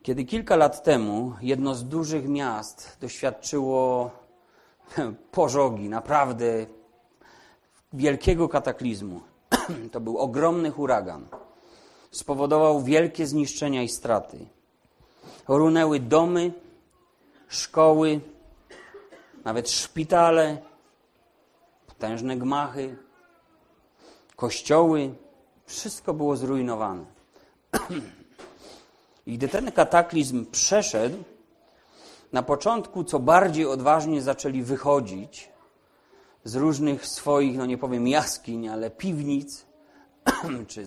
Kiedy kilka lat temu jedno z dużych miast doświadczyło pożogi, naprawdę wielkiego kataklizmu, to był ogromny huragan. Spowodował wielkie zniszczenia i straty. Runęły domy, szkoły, nawet szpitale, potężne gmachy, kościoły. Wszystko było zrujnowane. I gdy ten kataklizm przeszedł, na początku co bardziej odważnie zaczęli wychodzić z różnych swoich, nie powiem jaskiń, ale piwnic, czy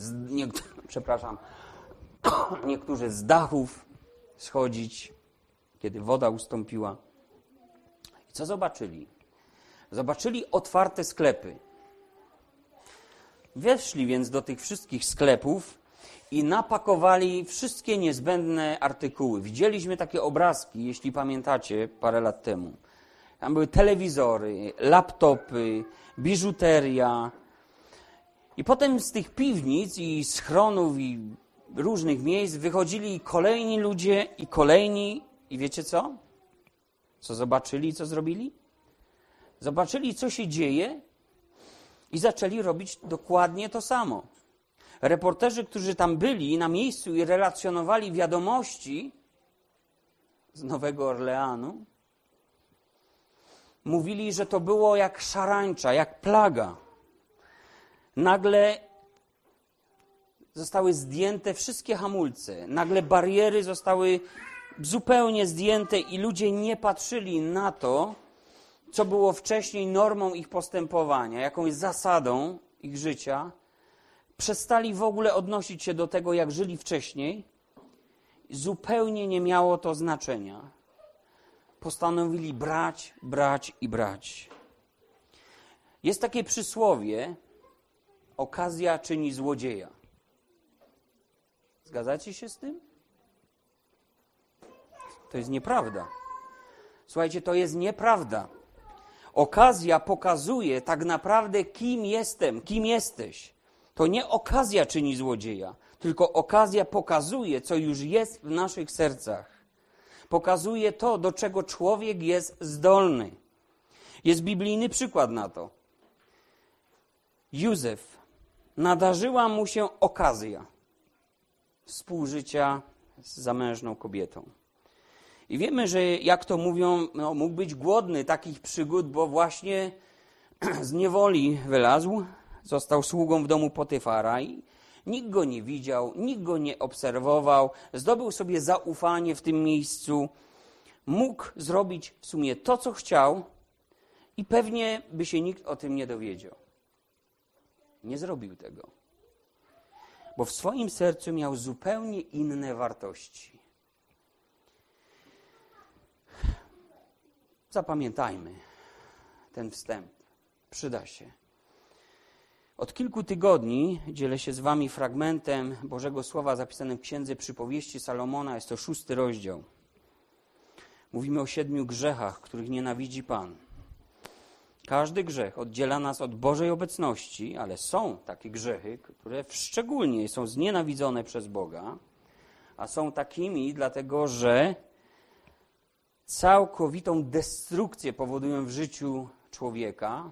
niektórzy z dachów schodzić, kiedy woda ustąpiła. I co zobaczyli? Zobaczyli otwarte sklepy. Weszli więc do tych wszystkich sklepów i napakowali wszystkie niezbędne artykuły. Widzieliśmy takie obrazki, jeśli pamiętacie, parę lat temu. Tam były telewizory, laptopy, biżuteria. I potem z tych piwnic i schronów i różnych miejsc wychodzili kolejni ludzie i kolejni. I wiecie co? Co zobaczyli, co zrobili? Zobaczyli, co się dzieje i zaczęli robić dokładnie to samo. Reporterzy, którzy tam byli na miejscu i relacjonowali wiadomości z Nowego Orleanu, mówili, że to było jak szarańcza, jak plaga. Nagle zostały zdjęte wszystkie hamulce, nagle bariery zostały zupełnie zdjęte i ludzie nie patrzyli na to, co było wcześniej normą ich postępowania, jakąś zasadą ich życia. Przestali w ogóle odnosić się do tego, jak żyli wcześniej. Zupełnie nie miało to znaczenia. Postanowili brać i brać. Jest takie przysłowie, okazja czyni złodzieja. Zgadzacie się z tym? To jest nieprawda. Słuchajcie, to jest nieprawda. Okazja pokazuje tak naprawdę, kim jestem, kim jesteś. To nie okazja czyni złodzieja, tylko okazja pokazuje, co już jest w naszych sercach. Pokazuje to, do czego człowiek jest zdolny. Jest biblijny przykład na to. Józef, nadarzyła mu się okazja współżycia z zamężną kobietą. I wiemy, że jak to mówią, mógł być głodny takich przygód, bo właśnie z niewoli wylazł, został sługą w domu Potyfara i nikt go nie widział, nikt go nie obserwował, zdobył sobie zaufanie w tym miejscu, mógł zrobić w sumie to, co chciał i pewnie by się nikt o tym nie dowiedział. Nie zrobił tego, bo w swoim sercu miał zupełnie inne wartości. Zapamiętajmy ten wstęp. Przyda się. Od kilku tygodni dzielę się z wami fragmentem Bożego Słowa zapisanym w Księdze Przypowieści Salomona. Jest to 6 rozdział. Mówimy o 7 grzechach, których nienawidzi Pan. Każdy grzech oddziela nas od Bożej obecności, ale są takie grzechy, które szczególnie są znienawidzone przez Boga, a są takimi dlatego, że całkowitą destrukcję powodują w życiu człowieka,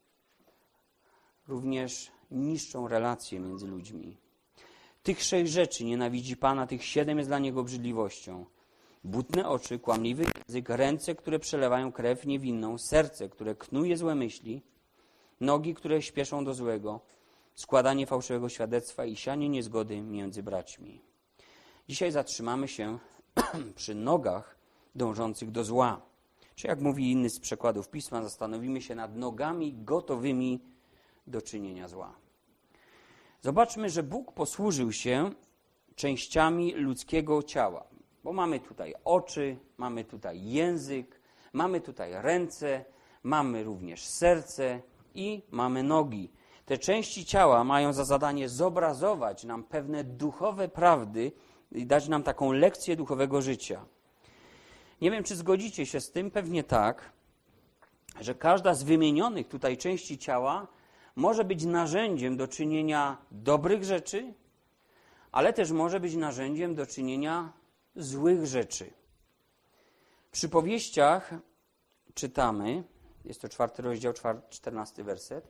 również niszczą relacje między ludźmi. Tych 6 rzeczy nienawidzi Pana, tych 7 jest dla Niego obrzydliwością. Butne oczy, kłamliwy język, ręce, które przelewają krew niewinną, serce, które knuje złe myśli, nogi, które śpieszą do złego, składanie fałszywego świadectwa i sianie niezgody między braćmi. Dzisiaj zatrzymamy się przy nogach dążących do zła. Czy jak mówi inny z przekładów Pisma, zastanowimy się nad nogami gotowymi do czynienia zła. Zobaczmy, że Bóg posłużył się częściami ludzkiego ciała. Bo mamy tutaj oczy, mamy tutaj język, mamy tutaj ręce, mamy również serce i mamy nogi. Te części ciała mają za zadanie zobrazować nam pewne duchowe prawdy i dać nam taką lekcję duchowego życia. Nie wiem, czy zgodzicie się z tym, pewnie tak, że każda z wymienionych tutaj części ciała może być narzędziem do czynienia dobrych rzeczy, ale też może być narzędziem do czynienia złych rzeczy. W przypowieściach czytamy, jest to 4 rozdział, 14 werset.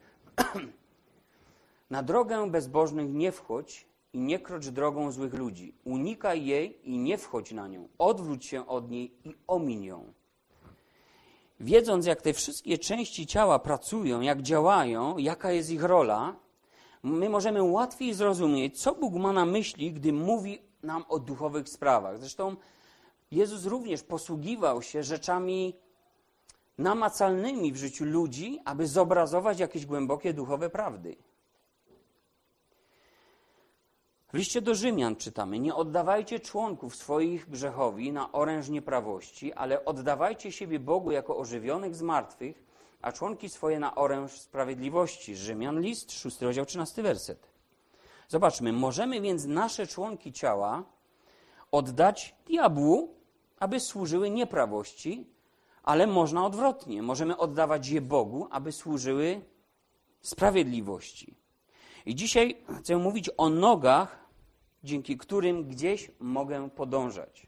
Na drogę bezbożnych nie wchodź i nie krocz drogą złych ludzi. Unikaj jej i nie wchodź na nią. Odwróć się od niej i omiń ją. Wiedząc, jak te wszystkie części ciała pracują, jak działają, jaka jest ich rola, my możemy łatwiej zrozumieć, co Bóg ma na myśli, gdy mówi nam o duchowych sprawach. Zresztą Jezus również posługiwał się rzeczami namacalnymi w życiu ludzi, aby zobrazować jakieś głębokie duchowe prawdy. W liście do Rzymian czytamy: nie oddawajcie członków swoich grzechowi na oręż nieprawości, ale oddawajcie siebie Bogu jako ożywionych z martwych, a członki swoje na oręż sprawiedliwości. Rzymian list, 6 rozdział, 13 werset. Zobaczmy, możemy więc nasze członki ciała oddać diabłu, aby służyły nieprawości, ale można odwrotnie. Możemy oddawać je Bogu, aby służyły sprawiedliwości. I dzisiaj chcę mówić o nogach, dzięki którym gdzieś mogę podążać.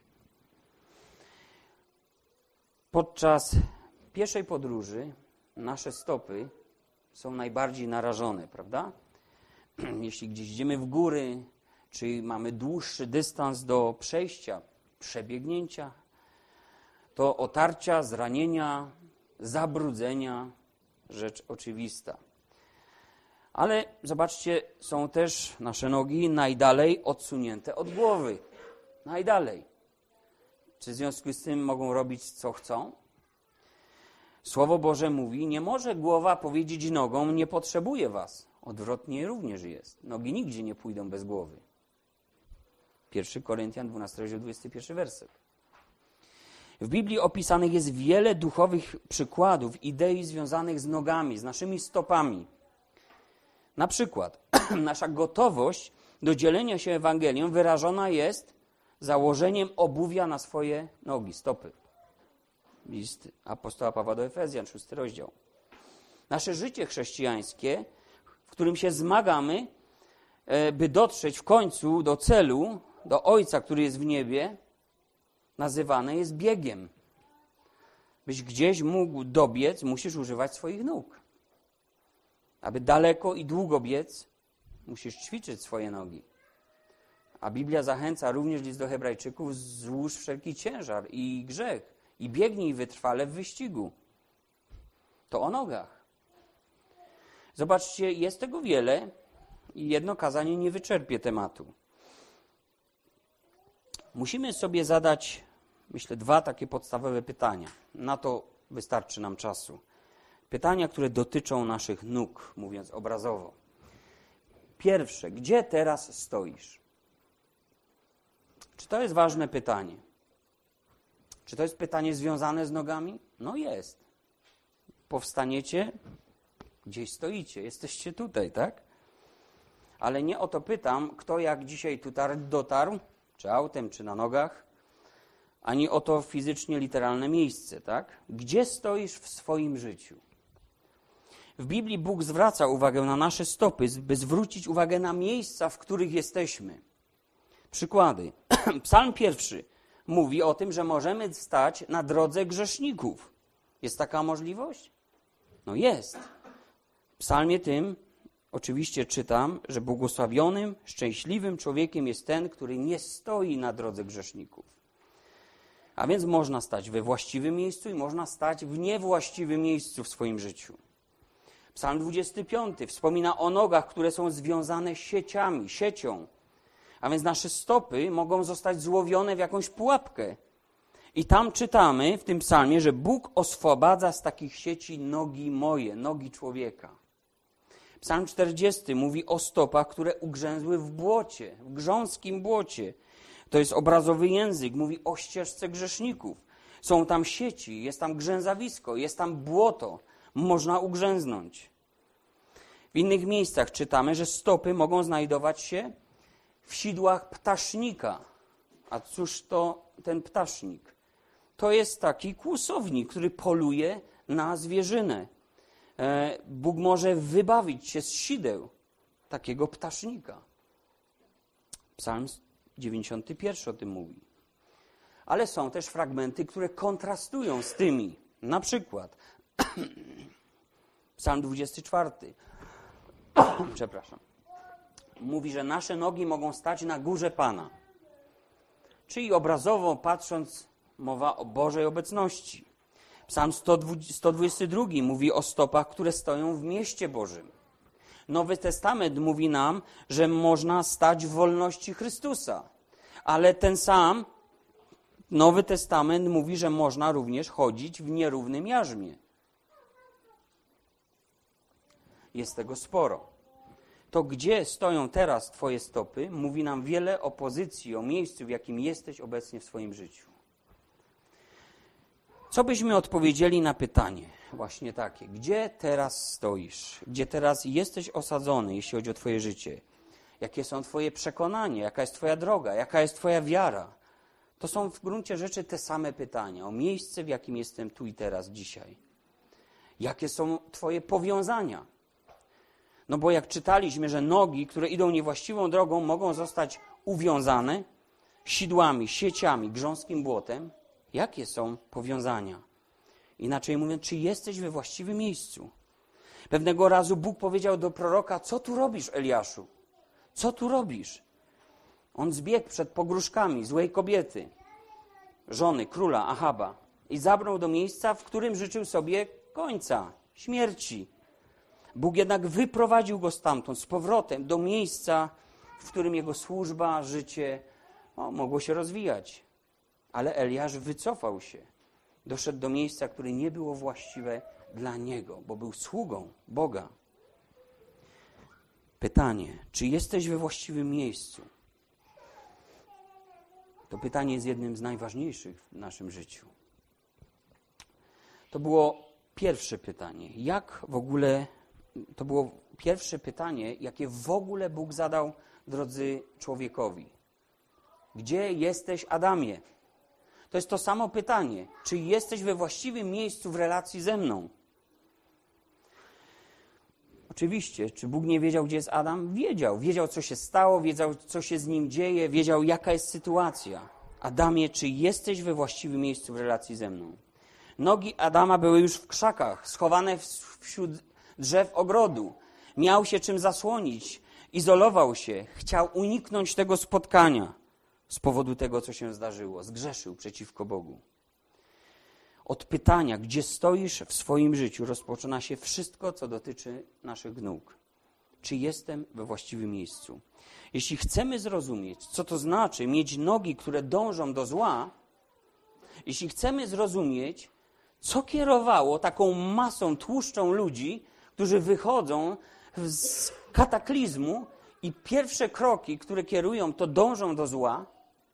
Podczas pieszej podróży nasze stopy są najbardziej narażone, prawda? Jeśli gdzieś idziemy w góry, czy mamy dłuższy dystans do przejścia, przebiegnięcia, to otarcia, zranienia, zabrudzenia, rzecz oczywista. Ale zobaczcie, są też nasze nogi najdalej odsunięte od głowy. Najdalej. Czy w związku z tym mogą robić, co chcą? Słowo Boże mówi, nie może głowa powiedzieć nogom, nie potrzebuję was. Odwrotnie również jest. Nogi nigdzie nie pójdą bez głowy. 1 Koryntian 12, rozdział 21 werset. W Biblii opisanych jest wiele duchowych przykładów, idei związanych z nogami, z naszymi stopami. Na przykład nasza gotowość do dzielenia się Ewangelią wyrażona jest założeniem obuwia na swoje nogi, stopy. List apostoła Pawła do Efezjan, 6 rozdział. Nasze życie chrześcijańskie, w którym się zmagamy, by dotrzeć w końcu do celu, do Ojca, który jest w niebie, nazywane jest biegiem. Byś gdzieś mógł dobiec, musisz używać swoich nóg. Aby daleko i długo biec, musisz ćwiczyć swoje nogi. A Biblia zachęca również list do Hebrajczyków: złóż wszelki ciężar i grzech i biegnij wytrwale w wyścigu. To o nogach. Zobaczcie, jest tego wiele i jedno kazanie nie wyczerpie tematu. Musimy sobie zadać, myślę, 2 takie podstawowe pytania. Na to wystarczy nam czasu. Pytania, które dotyczą naszych nóg, mówiąc obrazowo. Pierwsze, gdzie teraz stoisz? Czy to jest ważne pytanie? Czy to jest pytanie związane z nogami? No jest. Powstaniecie, gdzieś stoicie, jesteście tutaj, tak? Ale nie o to pytam, kto jak dzisiaj tutaj dotarł, czy autem, czy na nogach, ani o to fizycznie literalne miejsce, tak? Gdzie stoisz w swoim życiu? W Biblii Bóg zwraca uwagę na nasze stopy, by zwrócić uwagę na miejsca, w których jesteśmy. Przykłady. Psalm 1 mówi o tym, że możemy stać na drodze grzeszników. Jest taka możliwość? No jest. W psalmie tym oczywiście czytam, że błogosławionym, szczęśliwym człowiekiem jest ten, który nie stoi na drodze grzeszników. A więc można stać we właściwym miejscu i można stać w niewłaściwym miejscu w swoim życiu. Psalm 25 wspomina o nogach, które są związane siecią. A więc nasze stopy mogą zostać złowione w jakąś pułapkę. I tam czytamy w tym psalmie, że Bóg oswobadza z takich sieci nogi moje, nogi człowieka. Psalm 40 mówi o stopach, które ugrzęzły w błocie, w grząskim błocie. To jest obrazowy język, mówi o ścieżce grzeszników. Są tam sieci, jest tam grzęzawisko, jest tam błoto. Można ugrzęznąć. W innych miejscach czytamy, że stopy mogą znajdować się w sidłach ptasznika. A cóż to ten ptasznik? To jest taki kłusownik, który poluje na zwierzynę. Bóg może wybawić się z sideł takiego ptasznika. Psalm 91 o tym mówi. Ale są też fragmenty, które kontrastują z tymi. Na przykład Psalm 24. Przepraszam. Mówi, że nasze nogi mogą stać na górze Pana. Czyli obrazowo patrząc, mowa o Bożej obecności. Psalm 122 mówi o stopach, które stoją w mieście Bożym. Nowy Testament mówi nam, że można stać w wolności Chrystusa. Ale ten sam Nowy Testament mówi, że można również chodzić w nierównym jarzmie. Jest tego sporo. To, gdzie stoją teraz Twoje stopy, mówi nam wiele o pozycji, o miejscu, w jakim jesteś obecnie w swoim życiu. Co byśmy odpowiedzieli na pytanie właśnie takie? Gdzie teraz stoisz? Gdzie teraz jesteś osadzony, jeśli chodzi o Twoje życie? Jakie są Twoje przekonania? Jaka jest Twoja droga? Jaka jest Twoja wiara? To są w gruncie rzeczy te same pytania o miejsce, w jakim jestem tu i teraz, dzisiaj. Jakie są Twoje powiązania? No bo jak czytaliśmy, że nogi, które idą niewłaściwą drogą, mogą zostać uwiązane sidłami, sieciami, grząskim błotem. Jakie są powiązania? Inaczej mówiąc, czy jesteś we właściwym miejscu? Pewnego razu Bóg powiedział do proroka: co tu robisz, Eliaszu? Co tu robisz? On zbiegł przed pogróżkami złej kobiety, żony króla Ahaba, i zabrał do miejsca, w którym życzył sobie końca, śmierci. Bóg jednak wyprowadził go stamtąd z powrotem do miejsca, w którym jego służba, życie mogło się rozwijać. Ale Eliasz wycofał się. Doszedł do miejsca, które nie było właściwe dla niego, bo był sługą Boga. Pytanie, czy jesteś we właściwym miejscu? To pytanie jest jednym z najważniejszych w naszym życiu. To było pierwsze pytanie. To było pierwsze pytanie, jakie w ogóle Bóg zadał, drodzy człowiekowi. Gdzie jesteś, Adamie? To jest to samo pytanie. Czy jesteś we właściwym miejscu w relacji ze mną? Oczywiście, czy Bóg nie wiedział, gdzie jest Adam? Wiedział. Wiedział, co się stało, wiedział, co się z nim dzieje, wiedział, jaka jest sytuacja. Adamie, czy jesteś we właściwym miejscu w relacji ze mną? Nogi Adama były już w krzakach, schowane wśród drzew ogrodu. Miał się czym zasłonić, izolował się, chciał uniknąć tego spotkania z powodu tego, co się zdarzyło. Zgrzeszył przeciwko Bogu. Od pytania, gdzie stoisz w swoim życiu, rozpoczyna się wszystko, co dotyczy naszych nóg. Czy jestem we właściwym miejscu? Jeśli chcemy zrozumieć, co to znaczy mieć nogi, które dążą do zła, jeśli chcemy zrozumieć, co kierowało taką masą, tłuszczą ludzi, którzy wychodzą z kataklizmu i pierwsze kroki, które kierują, to dążą do zła,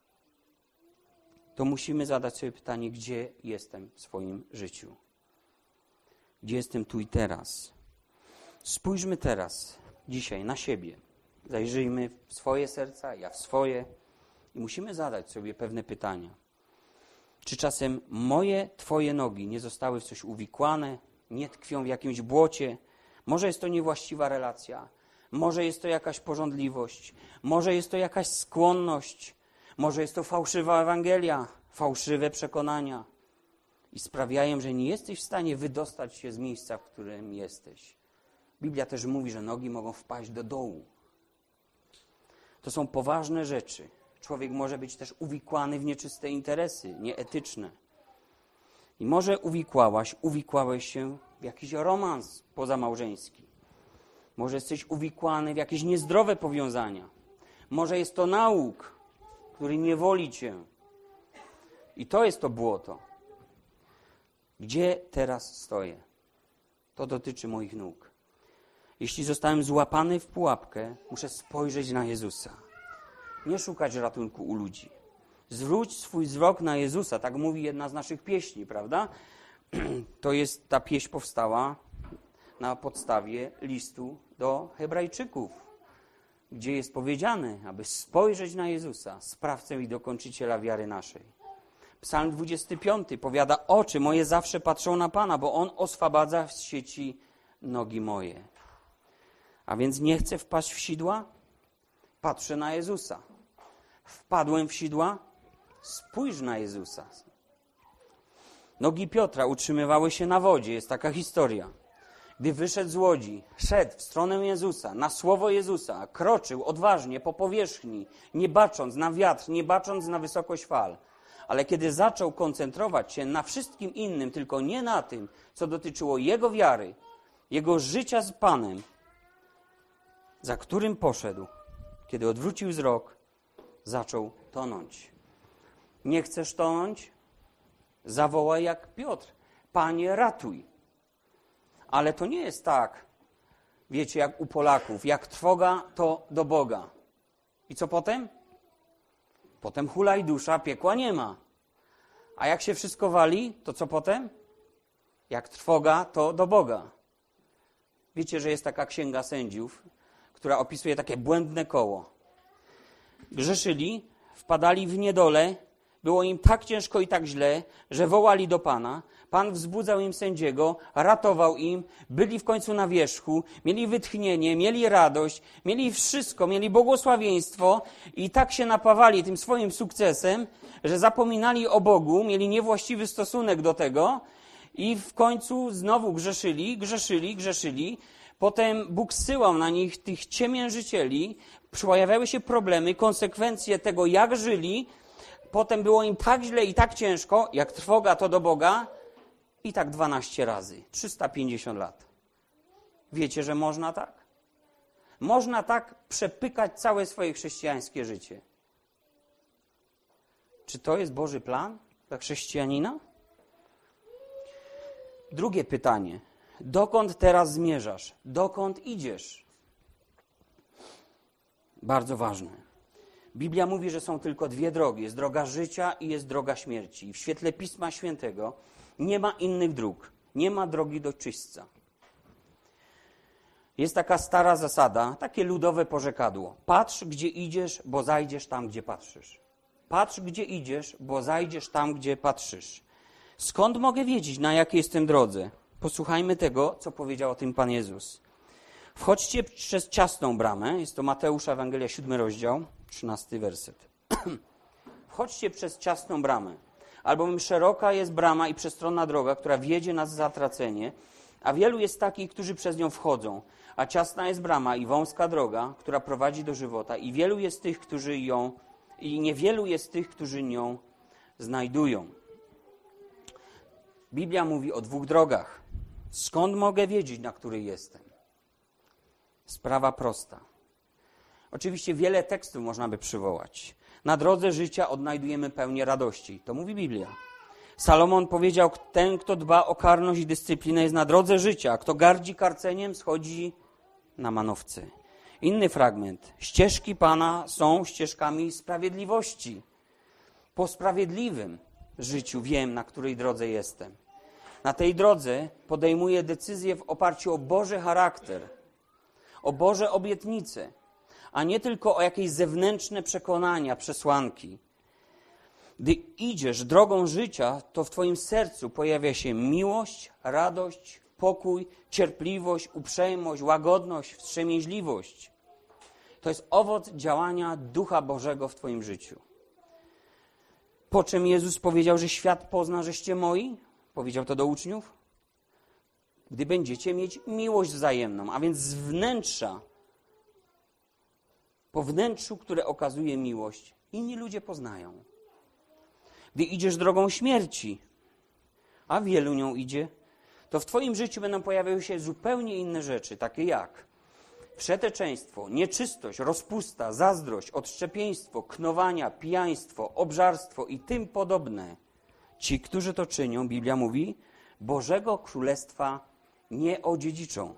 to musimy zadać sobie pytanie, gdzie jestem w swoim życiu. Gdzie jestem tu i teraz. Spójrzmy teraz, dzisiaj na siebie. Zajrzyjmy w swoje serca, ja w swoje i musimy zadać sobie pewne pytania. Czy czasem Twoje nogi nie zostały w coś uwikłane, nie tkwią w jakimś błocie? Może jest to niewłaściwa relacja, może jest to jakaś pożądliwość, może jest to jakaś skłonność, może jest to fałszywa Ewangelia, fałszywe przekonania i sprawiają, że nie jesteś w stanie wydostać się z miejsca, w którym jesteś. Biblia też mówi, że nogi mogą wpaść do dołu. To są poważne rzeczy. Człowiek może być też uwikłany w nieczyste interesy, nieetyczne. I może uwikłałeś się w jakiś romans pozamałżeński. Może jesteś uwikłany w jakieś niezdrowe powiązania. Może jest to nauk, który niewoli cię. I to jest to błoto. Gdzie teraz stoję? To dotyczy moich nóg. Jeśli zostałem złapany w pułapkę, muszę spojrzeć na Jezusa. Nie szukać ratunku u ludzi. Zwróć swój wzrok na Jezusa, tak mówi jedna z naszych pieśni, prawda? Ta pieśń powstała na podstawie listu do Hebrajczyków, gdzie jest powiedziane, aby spojrzeć na Jezusa, sprawcę i dokończyciela wiary naszej. Psalm 25 powiada, oczy moje zawsze patrzą na Pana, bo On oswabadza z sieci nogi moje. A więc nie chcę wpaść w sidła? Patrzę na Jezusa. Wpadłem w sidła? Spójrz na Jezusa. Nogi Piotra utrzymywały się na wodzie, jest taka historia. Gdy wyszedł z łodzi, szedł w stronę Jezusa, na słowo Jezusa, kroczył odważnie po powierzchni, nie bacząc na wiatr, nie bacząc na wysokość fal. Ale kiedy zaczął koncentrować się na wszystkim innym, tylko nie na tym, co dotyczyło jego wiary, jego życia z Panem, za którym poszedł, kiedy odwrócił wzrok, zaczął tonąć. Nie chcesz tonąć? Zawołaj jak Piotr. Panie, ratuj. Ale to nie jest tak, wiecie, jak u Polaków. Jak trwoga, to do Boga. I co potem? Potem hulaj dusza, piekła nie ma. A jak się wszystko wali, to co potem? Jak trwoga, to do Boga. Wiecie, że jest taka księga sędziów, która opisuje takie błędne koło. Grzeszyli, wpadali w niedolę, było im tak ciężko i tak źle, że wołali do Pana. Pan wzbudzał im sędziego, ratował im, byli w końcu na wierzchu, mieli wytchnienie, mieli radość, mieli wszystko, mieli błogosławieństwo i tak się napawali tym swoim sukcesem, że zapominali o Bogu, mieli niewłaściwy stosunek do tego i w końcu znowu grzeszyli. Potem Bóg zsyłał na nich tych ciemiężycieli, pojawiały się problemy, konsekwencje tego, jak żyli. Potem było im tak źle i tak ciężko, jak trwoga to do Boga i tak 12 razy, 350 lat. Wiecie, że można tak? Można tak przepykać całe swoje chrześcijańskie życie. Czy to jest Boży plan dla chrześcijanina? Drugie pytanie. Dokąd teraz zmierzasz? Dokąd idziesz? Bardzo ważne. Biblia mówi, że są tylko dwie drogi. Jest droga życia i jest droga śmierci. I w świetle Pisma Świętego nie ma innych dróg. Nie ma drogi do czyśćca. Jest taka stara zasada, takie ludowe porzekadło. Patrz, gdzie idziesz, bo zajdziesz tam, gdzie patrzysz. Patrz, gdzie idziesz, bo zajdziesz tam, gdzie patrzysz. Skąd mogę wiedzieć, na jakiej jestem drodze? Posłuchajmy tego, co powiedział o tym Pan Jezus. Wchodźcie przez ciasną bramę, jest to Mateusza Ewangelia 7 rozdział, 13 werset. Wchodźcie przez ciasną bramę, albowiem szeroka jest brama i przestronna droga, która wiedzie nas w zatracenie, a wielu jest takich, którzy przez nią wchodzą. A ciasna jest brama i wąska droga, która prowadzi do żywota, i niewielu jest tych, którzy nią znajdują. Biblia mówi o dwóch drogach. Skąd mogę wiedzieć, na której jestem? Sprawa prosta. Oczywiście wiele tekstów można by przywołać. Na drodze życia odnajdujemy pełnię radości. To mówi Biblia. Salomon powiedział, ten, kto dba o karność i dyscyplinę, jest na drodze życia, a kto gardzi karceniem, schodzi na manowce. Inny fragment. Ścieżki Pana są ścieżkami sprawiedliwości. Po sprawiedliwym życiu wiem, na której drodze jestem. Na tej drodze podejmuję decyzje w oparciu o Boży charakter, o Boże obietnice, a nie tylko o jakieś zewnętrzne przekonania, przesłanki. Gdy idziesz drogą życia, to w twoim sercu pojawia się miłość, radość, pokój, cierpliwość, uprzejmość, łagodność, wstrzemięźliwość. To jest owoc działania Ducha Bożego w twoim życiu. Po czym Jezus powiedział, że świat pozna, żeście moi? Powiedział to do uczniów. Gdy będziecie mieć miłość wzajemną, a więc z wnętrza, po wnętrzu, które okazuje miłość, inni ludzie poznają. Gdy idziesz drogą śmierci, a wielu nią idzie, to w twoim życiu będą pojawiały się zupełnie inne rzeczy, takie jak wszeteczeństwo, nieczystość, rozpusta, zazdrość, odszczepieństwo, knowania, pijaństwo, obżarstwo i tym podobne. Ci, którzy to czynią, Biblia mówi, Bożego Królestwa nie odziedziczą.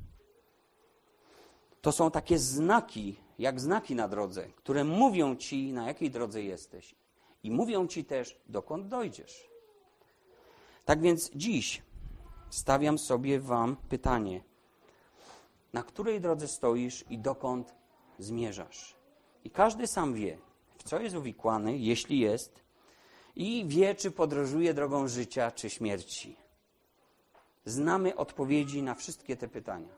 To są takie znaki, jak znaki na drodze, które mówią ci, na jakiej drodze jesteś. I mówią ci też, dokąd dojdziesz. Tak więc dziś stawiam sobie wam pytanie, na której drodze stoisz i dokąd zmierzasz. I każdy sam wie, w co jest uwikłany, jeśli jest, i wie, czy podróżuje drogą życia, czy śmierci. Znamy odpowiedzi na wszystkie te pytania.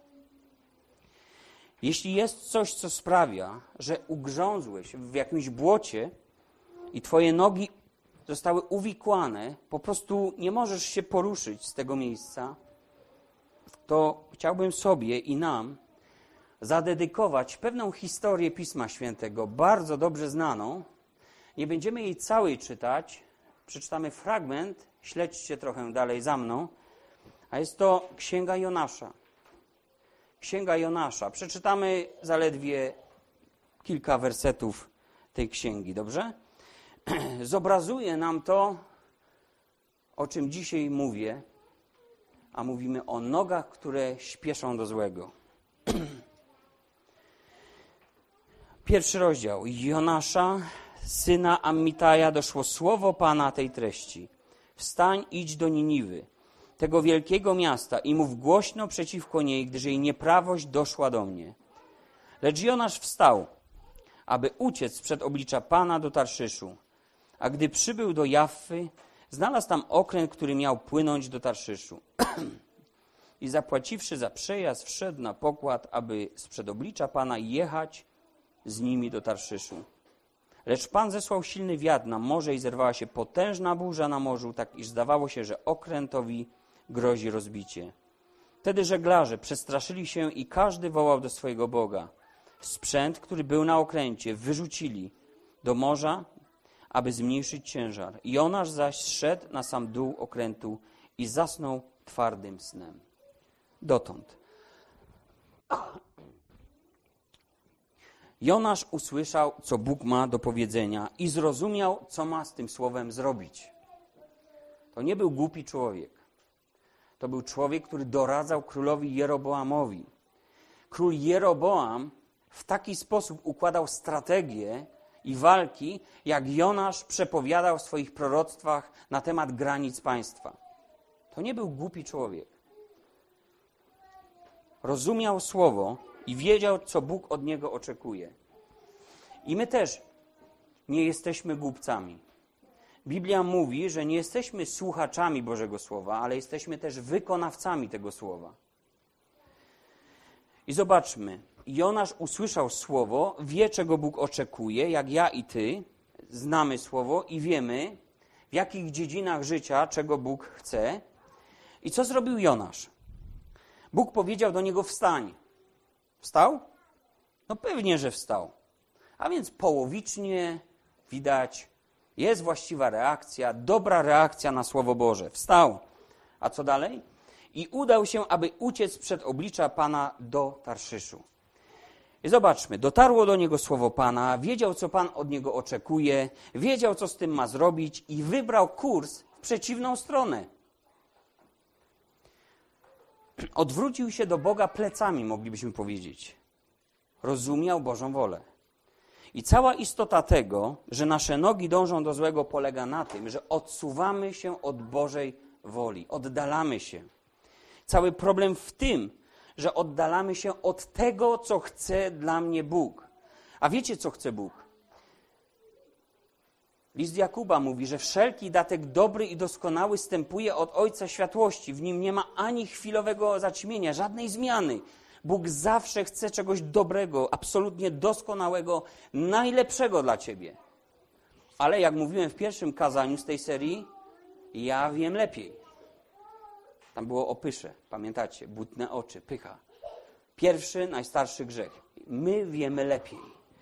Jeśli jest coś, co sprawia, że ugrzązłeś w jakimś błocie i twoje nogi zostały uwikłane, po prostu nie możesz się poruszyć z tego miejsca, to chciałbym sobie i nam zadedykować pewną historię Pisma Świętego, bardzo dobrze znaną. Nie będziemy jej całej czytać, przeczytamy fragment, śledźcie trochę dalej za mną, a jest to Księga Jonasza. Księga Jonasza. Przeczytamy zaledwie kilka wersetów tej księgi, dobrze? Zobrazuje nam to, o czym dzisiaj mówię, a mówimy o nogach, które śpieszą do złego. Pierwszy rozdział. Jonasza, syna Ammitaja, doszło słowo Pana tej treści. Wstań, idź do Niniwy, tego wielkiego miasta i mów głośno przeciwko niej, gdyż jej nieprawość doszła do mnie. Lecz Jonasz wstał, aby uciec przed oblicza Pana do Tarszyszu. A gdy przybył do Jaffy, znalazł tam okręt, który miał płynąć do Tarszyszu. I zapłaciwszy za przejazd, wszedł na pokład, aby sprzed oblicza Pana jechać z nimi do Tarszyszu. Lecz Pan zesłał silny wiatr na morze i zerwała się potężna burza na morzu, tak iż zdawało się, że okrętowi grozi rozbicie. Wtedy żeglarze przestraszyli się i każdy wołał do swojego Boga. Sprzęt, który był na okręcie, wyrzucili do morza, aby zmniejszyć ciężar. Jonasz zaś zszedł na sam dół okrętu i zasnął twardym snem. Dotąd. Jonasz usłyszał, co Bóg ma do powiedzenia i zrozumiał, co ma z tym słowem zrobić. To nie był głupi człowiek. To był człowiek, który doradzał królowi Jeroboamowi. Król Jeroboam w taki sposób układał strategię i walki, jak Jonasz przepowiadał w swoich proroctwach na temat granic państwa. To nie był głupi człowiek. Rozumiał słowo i wiedział, co Bóg od niego oczekuje. I my też nie jesteśmy głupcami. Biblia mówi, że nie jesteśmy słuchaczami Bożego Słowa, ale jesteśmy też wykonawcami tego Słowa. I zobaczmy, Jonasz usłyszał Słowo, wie, czego Bóg oczekuje, jak ja i ty znamy Słowo i wiemy, w jakich dziedzinach życia, czego Bóg chce. I co zrobił Jonasz? Bóg powiedział do niego: wstań. Wstał? No pewnie, że wstał. A więc połowicznie widać, jest właściwa reakcja, dobra reakcja na Słowo Boże. Wstał. A co dalej? I udał się, aby uciec przed oblicza Pana do Tarszyszu. I zobaczmy, dotarło do niego słowo Pana, wiedział, co Pan od niego oczekuje, wiedział, co z tym ma zrobić i wybrał kurs w przeciwną stronę. Odwrócił się do Boga plecami, moglibyśmy powiedzieć. Rozumiał Bożą wolę. I cała istota tego, że nasze nogi dążą do złego, polega na tym, że odsuwamy się od Bożej woli, oddalamy się. Cały problem w tym, że oddalamy się od tego, co chce dla mnie Bóg. A wiecie, co chce Bóg? List Jakuba mówi, że wszelki datek dobry i doskonały stępuje od Ojca Światłości. W nim nie ma ani chwilowego zaćmienia, żadnej zmiany. Bóg zawsze chce czegoś dobrego, absolutnie doskonałego, najlepszego dla ciebie. Ale jak mówiłem w pierwszym kazaniu z tej serii, ja wiem lepiej. Tam było o pysze, pamiętacie? Błudne oczy, pycha. Pierwszy, najstarszy grzech. My wiemy lepiej.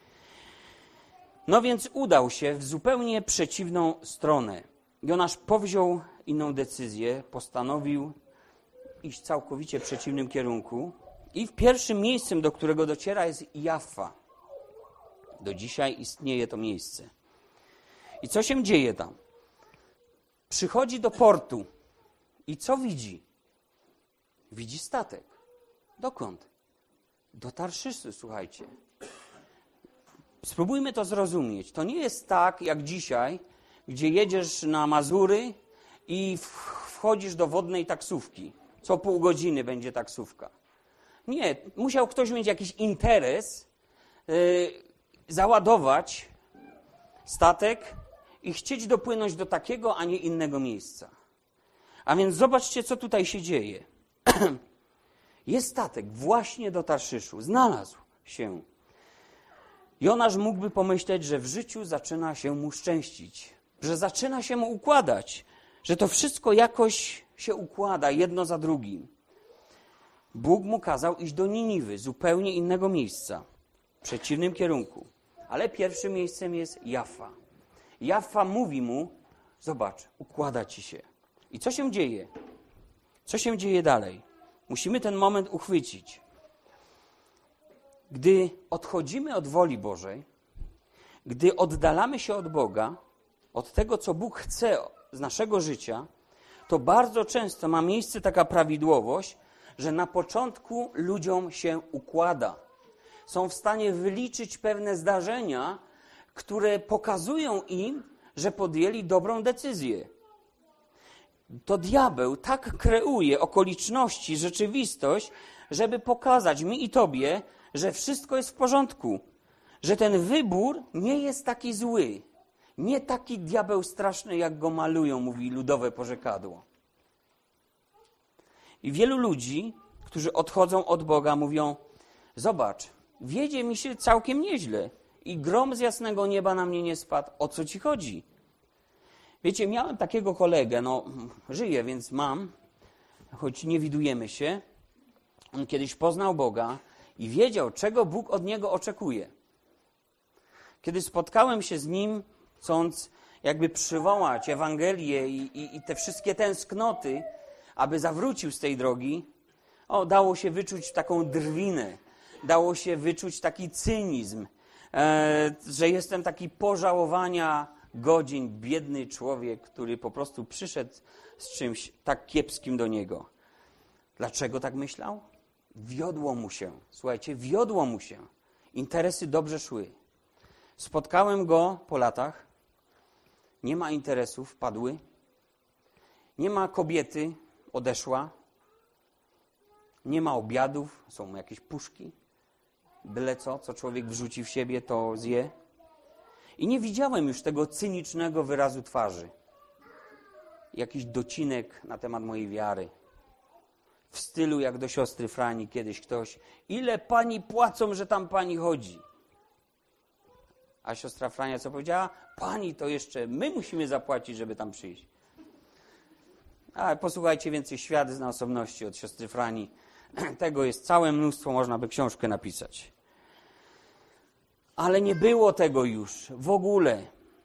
No więc udał się w zupełnie przeciwną stronę. Jonasz powziął inną decyzję, postanowił iść całkowicie w przeciwnym kierunku i w pierwszym miejscem, do którego dociera, jest Jaffa. Do dzisiaj istnieje to miejsce. I co się dzieje tam? Przychodzi do portu i co widzi? Widzi statek. Dokąd? Do Tarszyszu, słuchajcie. Spróbujmy to zrozumieć. To nie jest tak jak dzisiaj, gdzie jedziesz na Mazury i wchodzisz do wodnej taksówki. Co pół godziny będzie taksówka. Nie, musiał ktoś mieć jakiś interes, załadować statek i chcieć dopłynąć do takiego, a nie innego miejsca. A więc zobaczcie, co tutaj się dzieje. Jest statek właśnie do Tarszyszu. Znalazł się. Jonasz mógłby pomyśleć, że w życiu zaczyna się mu szczęścić. że zaczyna się mu układać, że to wszystko jakoś się układa jedno za drugim. Bóg mu kazał iść do Niniwy, zupełnie innego miejsca, w przeciwnym kierunku. Ale pierwszym miejscem jest Jaffa. Jaffa mówi mu, zobacz, układa ci się. I co się dzieje? Co się dzieje dalej? Musimy ten moment uchwycić. Gdy odchodzimy od woli Bożej, gdy oddalamy się od Boga, od tego, co Bóg chce z naszego życia, to bardzo często ma miejsce taka prawidłowość, że na początku ludziom się układa. Są w stanie wyliczyć pewne zdarzenia, które pokazują im, że podjęli dobrą decyzję. To diabeł tak kreuje okoliczności, rzeczywistość, żeby pokazać mi i tobie, że wszystko jest w porządku. Że ten wybór nie jest taki zły. Nie taki diabeł straszny, jak go malują, mówi ludowe porzekadło. I wielu ludzi, którzy odchodzą od Boga, mówią, zobacz, wiedzie mi się całkiem nieźle i grom z jasnego nieba na mnie nie spadł. O co ci chodzi? Wiecie, miałem takiego kolegę, żyję, więc mam, choć nie widujemy się. On kiedyś poznał Boga i wiedział, czego Bóg od niego oczekuje. Kiedy spotkałem się z nim, chcąc jakby przywołać Ewangelię i te wszystkie tęsknoty, aby zawrócił z tej drogi, dało się wyczuć taką drwinę, dało się wyczuć taki cynizm, że jestem taki pożałowania godzin, biedny człowiek, który po prostu przyszedł z czymś tak kiepskim do niego. Dlaczego tak myślał? Wiodło mu się. Słuchajcie, wiodło mu się. Interesy dobrze szły. Spotkałem go po latach. Nie ma interesów, padły. Nie ma kobiety, odeszła. Nie ma obiadów, są jakieś puszki. Byle co człowiek wrzuci w siebie, to zje. I nie widziałem już tego cynicznego wyrazu twarzy. Jakiś docinek na temat mojej wiary. W stylu jak do siostry Frani kiedyś ktoś, ile pani płacą, że tam pani chodzi? A siostra Frania co powiedziała? Pani to jeszcze my musimy zapłacić, żeby tam przyjść. Ale posłuchajcie więcej, świat zna osobności od siostry Frani. Tego jest całe mnóstwo, można by książkę napisać. Ale nie było tego już w ogóle.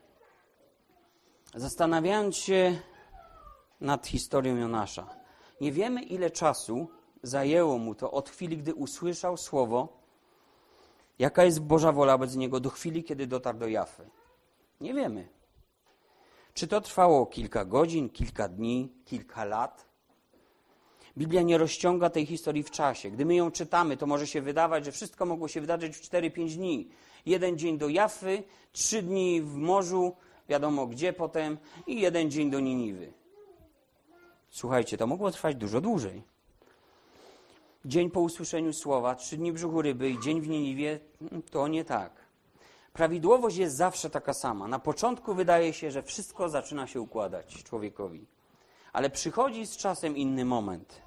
Zastanawiając się nad historią Jonasza, nie wiemy, ile czasu zajęło mu to od chwili, gdy usłyszał słowo, jaka jest Boża wola wobec niego, do chwili, kiedy dotarł do Jaffy. Nie wiemy. Czy to trwało kilka godzin, kilka dni, kilka lat? Biblia nie rozciąga tej historii w czasie. Gdy my ją czytamy, to może się wydawać, że wszystko mogło się wydarzyć w 4-5 dni. 1 dzień do Jaffy, 3 dni w morzu, wiadomo gdzie potem, i 1 dzień do Niniwy. Słuchajcie, to mogło trwać dużo dłużej. Dzień po usłyszeniu słowa, 3 dni w brzuchu ryby i dzień w Niniwie, to nie tak. Prawidłowość jest zawsze taka sama. Na początku wydaje się, że wszystko zaczyna się układać człowiekowi. Ale przychodzi z czasem inny moment.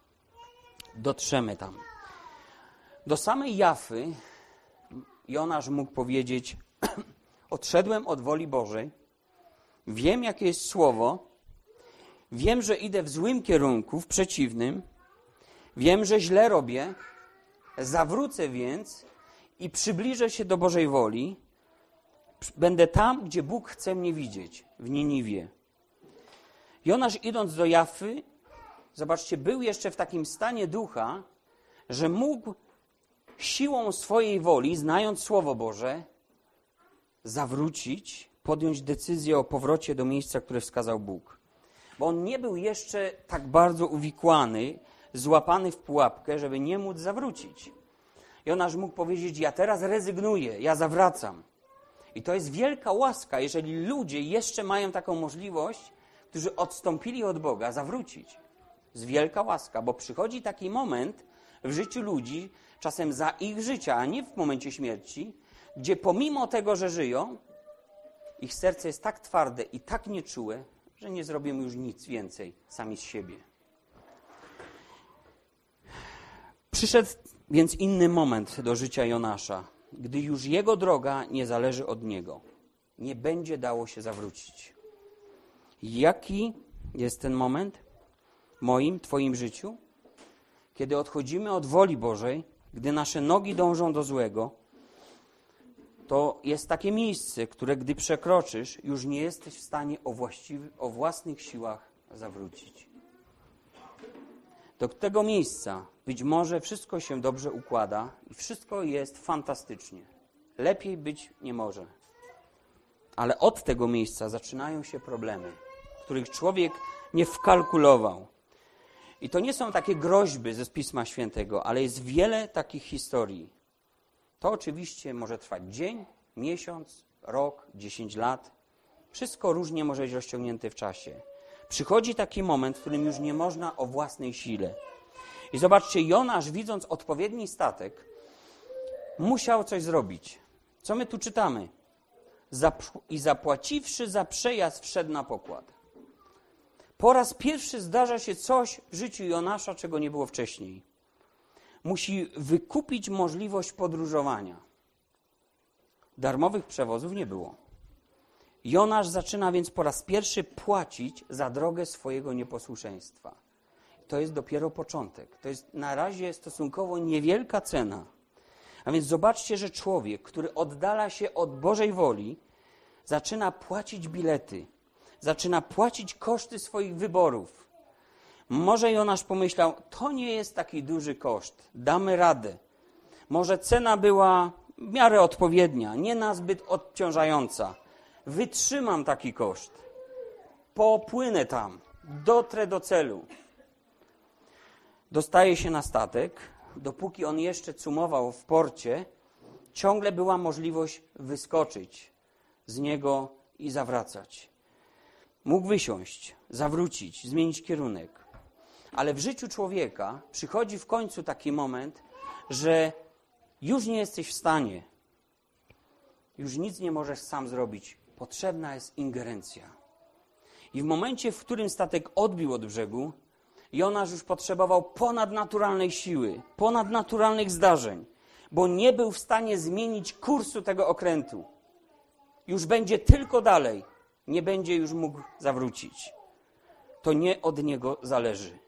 Dotrzemy tam. Do samej Jaffy Jonasz mógł powiedzieć, odszedłem od woli Bożej, wiem, jakie jest słowo, wiem, że idę w złym kierunku, w przeciwnym, wiem, że źle robię, zawrócę więc i przybliżę się do Bożej woli, będę tam, gdzie Bóg chce mnie widzieć, w Niniwie. Jonasz, idąc do Jaffy, zobaczcie, był jeszcze w takim stanie ducha, że mógł siłą swojej woli, znając Słowo Boże, zawrócić, podjąć decyzję o powrocie do miejsca, które wskazał Bóg. Bo on nie był jeszcze tak bardzo uwikłany, złapany w pułapkę, żeby nie móc zawrócić. Jonasz mógł powiedzieć, ja teraz rezygnuję, ja zawracam. I to jest wielka łaska, jeżeli ludzie jeszcze mają taką możliwość, którzy odstąpili od Boga, zawrócić. Jest wielka łaska, bo przychodzi taki moment w życiu ludzi, czasem za ich życia, a nie w momencie śmierci, gdzie pomimo tego, że żyją, ich serce jest tak twarde i tak nieczułe, że nie zrobią już nic więcej sami z siebie. Przyszedł więc inny moment do życia Jonasza, gdy już jego droga nie zależy od niego. Nie będzie dało się zawrócić. Jaki jest ten moment w moim, twoim życiu, kiedy odchodzimy od woli Bożej, gdy nasze nogi dążą do złego, to jest takie miejsce, które gdy przekroczysz, już nie jesteś w stanie o własnych siłach zawrócić. Do tego miejsca być może wszystko się dobrze układa i wszystko jest fantastycznie. Lepiej być nie może. Ale od tego miejsca zaczynają się problemy, których człowiek nie wkalkulował. I to nie są takie groźby ze Pisma Świętego, ale jest wiele takich historii. To oczywiście może trwać dzień, miesiąc, rok, 10 lat. Wszystko różnie może być rozciągnięte w czasie. Przychodzi taki moment, w którym już nie można o własnej sile. I zobaczcie, Jonasz, widząc odpowiedni statek, musiał coś zrobić. Co my tu czytamy? I zapłaciwszy za przejazd, wszedł na pokład. Po raz pierwszy zdarza się coś w życiu Jonasza, czego nie było wcześniej. Musi wykupić możliwość podróżowania. Darmowych przewozów nie było. Jonasz zaczyna więc po raz pierwszy płacić za drogę swojego nieposłuszeństwa. To jest dopiero początek. To jest na razie stosunkowo niewielka cena. A więc zobaczcie, że człowiek, który oddala się od Bożej woli, zaczyna płacić bilety, zaczyna płacić koszty swoich wyborów. Może Jonasz pomyślał, to nie jest taki duży koszt, damy radę. Może cena była w miarę odpowiednia, nie nazbyt odciążająca. Wytrzymam taki koszt. Popłynę tam, dotrę do celu. Dostaje się na statek. Dopóki on jeszcze cumował w porcie, ciągle była możliwość wyskoczyć z niego i zawracać. Mógł wysiąść, zawrócić, zmienić kierunek. Ale w życiu człowieka przychodzi w końcu taki moment, że już nie jesteś w stanie, już nic nie możesz sam zrobić. Potrzebna jest ingerencja. I w momencie, w którym statek odbił od brzegu, Jonasz już potrzebował ponadnaturalnej siły, ponadnaturalnych zdarzeń, bo nie był w stanie zmienić kursu tego okrętu. Już będzie tylko dalej, nie będzie już mógł zawrócić. To nie od niego zależy.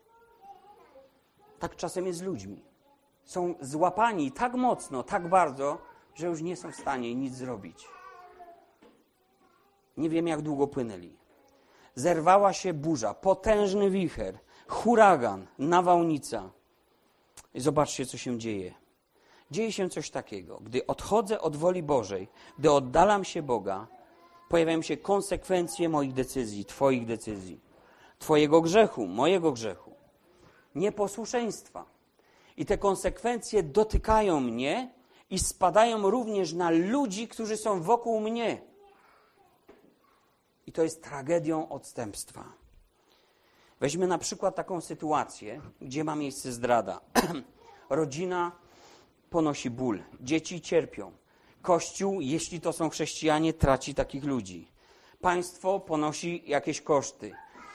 Tak czasem jest z ludźmi. Są złapani tak mocno, tak bardzo, że już nie są w stanie nic zrobić. Nie wiem, jak długo płynęli. Zerwała się burza, potężny wicher, huragan, nawałnica. I zobaczcie, co się dzieje. Dzieje się coś takiego. Gdy odchodzę od woli Bożej, gdy oddalam się Boga, pojawiają się konsekwencje moich decyzji, twoich decyzji. Twojego grzechu, mojego grzechu. Nieposłuszeństwa. I te konsekwencje dotykają mnie i spadają również na ludzi, którzy są wokół mnie. I to jest tragedią odstępstwa. Weźmy na przykład taką sytuację, gdzie ma miejsce zdrada. Rodzina ponosi ból, dzieci cierpią. Kościół, jeśli to są chrześcijanie, traci takich ludzi. Państwo ponosi jakieś koszty,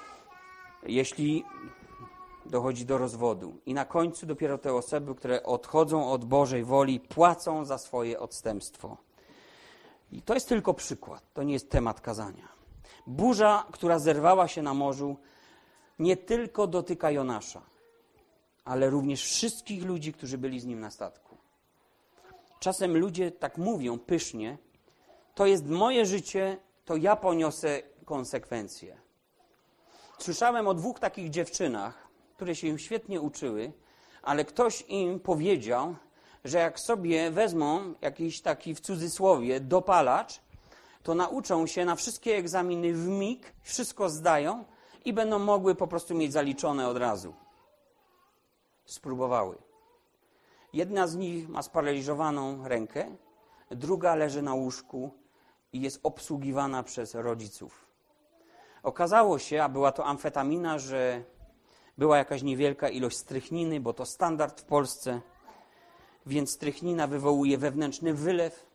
jeśli dochodzi do rozwodu. I na końcu dopiero te osoby, które odchodzą od Bożej woli, płacą za swoje odstępstwo. I to jest tylko przykład, to nie jest temat kazania. Burza, która zerwała się na morzu, nie tylko dotyka Jonasza, ale również wszystkich ludzi, którzy byli z nim na statku. Czasem ludzie tak mówią pysznie, to jest moje życie, to ja poniosę konsekwencje. Słyszałem o 2 takich dziewczynach, które się świetnie uczyły, ale ktoś im powiedział, że jak sobie wezmą jakiś taki w cudzysłowie dopalacz, to nauczą się na wszystkie egzaminy w mig, wszystko zdają i będą mogły po prostu mieć zaliczone od razu. Spróbowały. Jedna z nich ma sparaliżowaną rękę, druga leży na łóżku i jest obsługiwana przez rodziców. Okazało się, a była to amfetamina, że była jakaś niewielka ilość strychniny, bo to standard w Polsce, więc strychnina wywołuje wewnętrzny wylew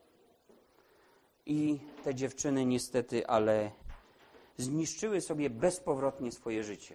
i te dziewczyny niestety, ale zniszczyły sobie bezpowrotnie swoje życie.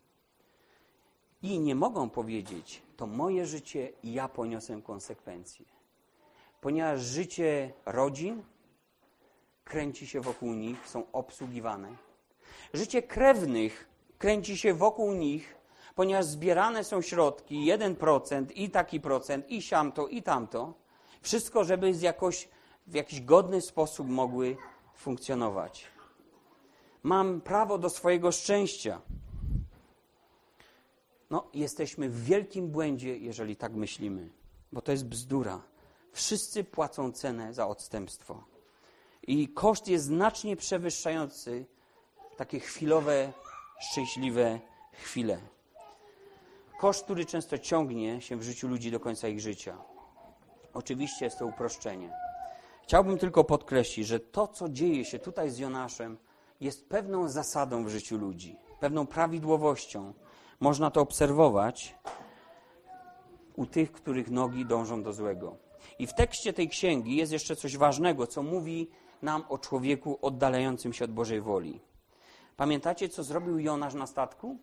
I nie mogą powiedzieć, to moje życie i ja poniosę konsekwencje. Ponieważ życie rodzin kręci się wokół nich, są obsługiwane. Życie krewnych kręci się wokół nich, ponieważ zbierane są środki, 1% i taki procent, i siamto, i tamto. Wszystko, żeby w jakiś godny sposób mogły funkcjonować. Mam prawo do swojego szczęścia. Jesteśmy w wielkim błędzie, jeżeli tak myślimy, bo to jest bzdura. Wszyscy płacą cenę za odstępstwo. I koszt jest znacznie przewyższający takie chwilowe, szczęśliwe chwile. Koszt, który często ciągnie się w życiu ludzi do końca ich życia. Oczywiście jest to uproszczenie. Chciałbym tylko podkreślić, że to, co dzieje się tutaj z Jonaszem, jest pewną zasadą w życiu ludzi, pewną prawidłowością. Można to obserwować u tych, których nogi dążą do złego. I w tekście tej księgi jest jeszcze coś ważnego, co mówi nam o człowieku oddalającym się od Bożej woli. Pamiętacie, co zrobił Jonasz na statku?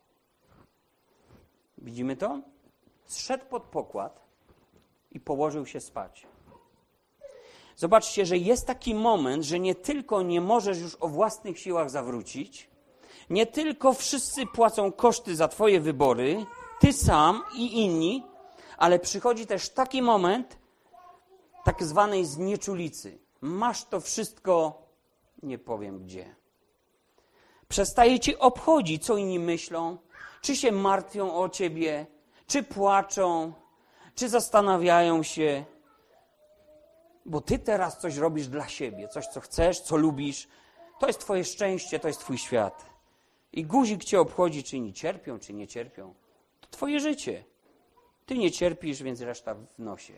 Widzimy to? Zszedł pod pokład i położył się spać. Zobaczcie, że jest taki moment, że nie tylko nie możesz już o własnych siłach zawrócić, nie tylko wszyscy płacą koszty za twoje wybory, ty sam i inni, ale przychodzi też taki moment tak zwanej znieczulicy. Masz to wszystko, nie powiem gdzie. Przestaje ci obchodzić, co inni myślą, czy się martwią o ciebie, czy płaczą, czy zastanawiają się, bo ty teraz coś robisz dla siebie, coś, co chcesz, co lubisz. To jest twoje szczęście, to jest twój świat. I guzik cię obchodzi, czy inni cierpią, czy nie cierpią. To twoje życie. Ty nie cierpisz, więc reszta w nosie.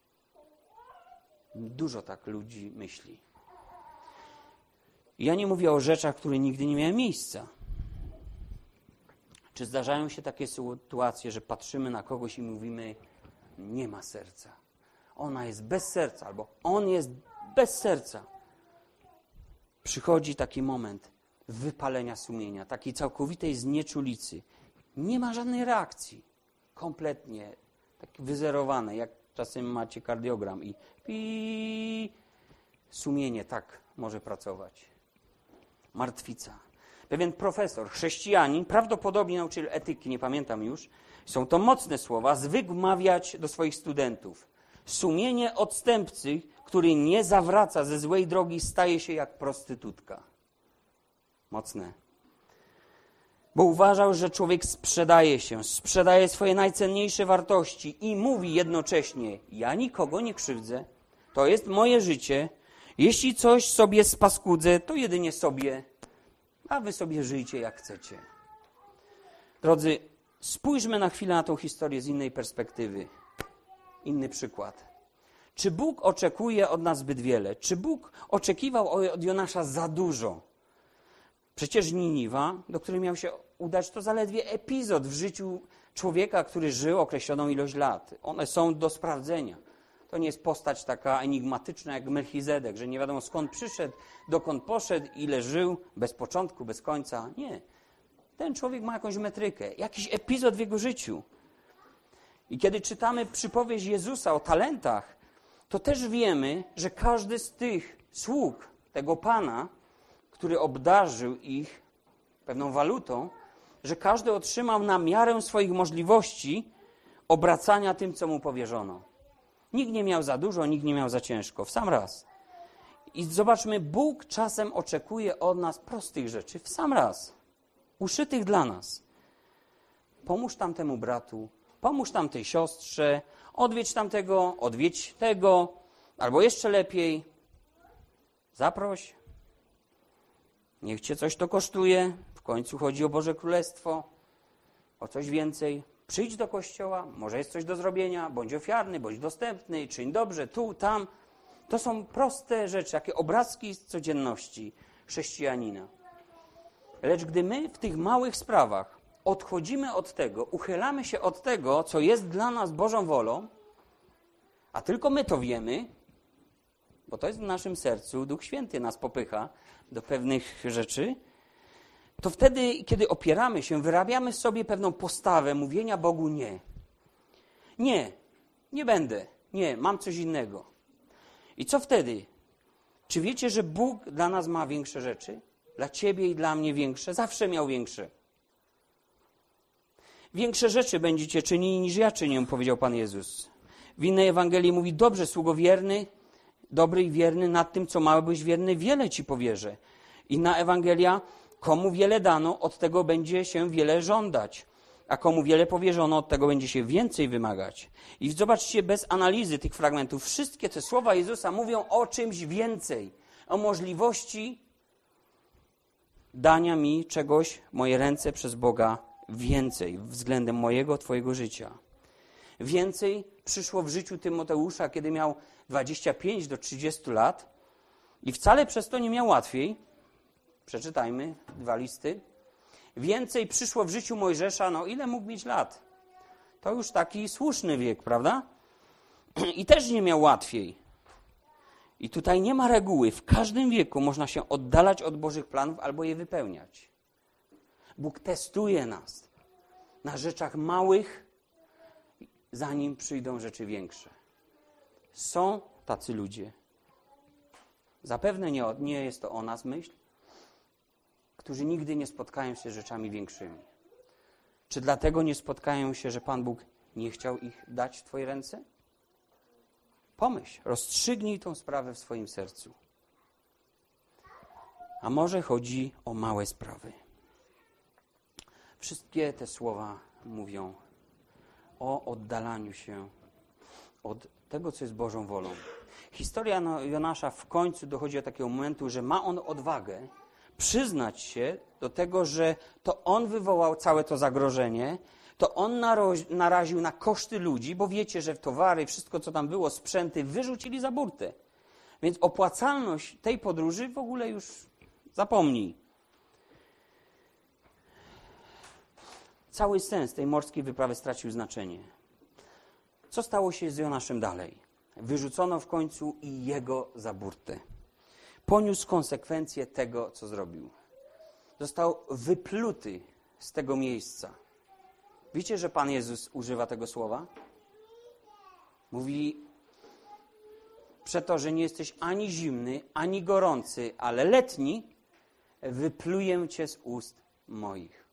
Dużo tak ludzi myśli. Ja nie mówię o rzeczach, które nigdy nie miały miejsca. Czy zdarzają się takie sytuacje, że patrzymy na kogoś i mówimy, nie ma serca. Ona jest bez serca, albo on jest bez serca. Przychodzi taki moment wypalenia sumienia, takiej całkowitej znieczulicy. Nie ma żadnej reakcji. Kompletnie tak wyzerowane, jak czasem macie kardiogram i sumienie tak może pracować. Martwica. Pewien profesor, chrześcijanin, prawdopodobnie nauczyciel etyki, nie pamiętam już, są to mocne słowa, zwykł mawiać do swoich studentów. Sumienie odstępcy, który nie zawraca ze złej drogi, staje się jak prostytutka. Mocne. Bo uważał, że człowiek sprzedaje swoje najcenniejsze wartości i mówi jednocześnie, ja nikogo nie krzywdzę, to jest moje życie, jeśli coś sobie spaskudzę, to jedynie sobie, a wy sobie żyjcie jak chcecie. Drodzy, spójrzmy na chwilę na tą historię z innej perspektywy. Inny przykład. Czy Bóg oczekuje od nas zbyt wiele? Czy Bóg oczekiwał od Jonasza za dużo? Przecież Niniwa, do której miał się udać, to zaledwie epizod w życiu człowieka, który żył określoną ilość lat. One są do sprawdzenia. To nie jest postać taka enigmatyczna jak Melchizedek, że nie wiadomo skąd przyszedł, dokąd poszedł, ile żył, bez początku, bez końca. Nie. Ten człowiek ma jakąś metrykę, jakiś epizod w jego życiu. I kiedy czytamy przypowieść Jezusa o talentach, to też wiemy, że każdy z tych sług tego Pana, który obdarzył ich pewną walutą, że każdy otrzymał na miarę swoich możliwości obracania tym, co mu powierzono. Nikt nie miał za dużo, nikt nie miał za ciężko, w sam raz. I zobaczmy, Bóg czasem oczekuje od nas prostych rzeczy, w sam raz, uszytych dla nas. Pomóż tamtemu bratu, pomóż tamtej siostrze, odwiedź tamtego, odwiedź tego, albo jeszcze lepiej, zaproś. Niech cię coś to kosztuje, w końcu chodzi o Boże Królestwo, o coś więcej. Przyjdź do kościoła, może jest coś do zrobienia, bądź ofiarny, bądź dostępny, czyń dobrze, tu, tam. To są proste rzeczy, takie obrazki z codzienności chrześcijanina. Lecz gdy my w tych małych sprawach odchodzimy od tego, uchylamy się od tego, co jest dla nas Bożą wolą, a tylko my to wiemy, bo to jest w naszym sercu, Duch Święty nas popycha do pewnych rzeczy, to wtedy, kiedy opieramy się, wyrabiamy sobie pewną postawę mówienia Bogu nie. Nie, nie będę, nie, mam coś innego. I co wtedy? Czy wiecie, że Bóg dla nas ma większe rzeczy? dla ciebie i dla mnie większe, zawsze miał większe. Większe rzeczy będziecie czynili niż ja czynię, powiedział Pan Jezus. W innej Ewangelii mówi, dobrze, sługo wierny, dobry i wierny, nad tym, co mały byś wierny, wiele ci powierzę. Inna Ewangelia, komu wiele dano, od tego będzie się wiele żądać. A komu wiele powierzono, od tego będzie się więcej wymagać. I zobaczcie, bez analizy tych fragmentów, wszystkie te słowa Jezusa mówią o czymś więcej. O możliwości dania mi czegoś, moje ręce przez Boga więcej względem mojego, twojego życia. Więcej przyszło w życiu Tymoteusza, kiedy miał 25 do 30 lat i wcale przez to nie miał łatwiej. Przeczytajmy 2 listy. Więcej przyszło w życiu Mojżesza, no ile mógł mieć lat? To już taki słuszny wiek, prawda? I też nie miał łatwiej. I tutaj nie ma reguły. W każdym wieku można się oddalać od Bożych planów albo je wypełniać. Bóg testuje nas na rzeczach małych, zanim przyjdą rzeczy większe. Są tacy ludzie. Zapewne nie jest to o nas myśl, którzy nigdy nie spotkają się z rzeczami większymi. Czy dlatego nie spotkają się, że Pan Bóg nie chciał ich dać w twoje ręce? Pomyśl, rozstrzygnij tą sprawę w swoim sercu. A może chodzi o małe sprawy. Wszystkie te słowa mówią o oddalaniu się od tego, co jest Bożą wolą. Historia Jonasza w końcu dochodzi do takiego momentu, że ma on odwagę przyznać się do tego, że to on wywołał całe to zagrożenie, to on naraził na koszty ludzi, bo wiecie, że towary, wszystko co tam było, sprzęty wyrzucili za burtę. Więc opłacalność tej podróży w ogóle już zapomnij. Cały sens tej morskiej wyprawy stracił znaczenie. Co stało się z Jonaszem dalej? Wyrzucono w końcu i jego za burtę. Poniósł konsekwencje tego, co zrobił. Został wypluty z tego miejsca. Wiecie, że Pan Jezus używa tego słowa? Mówi, przeto, że nie jesteś ani zimny, ani gorący, ale letni, wypluję cię z ust moich.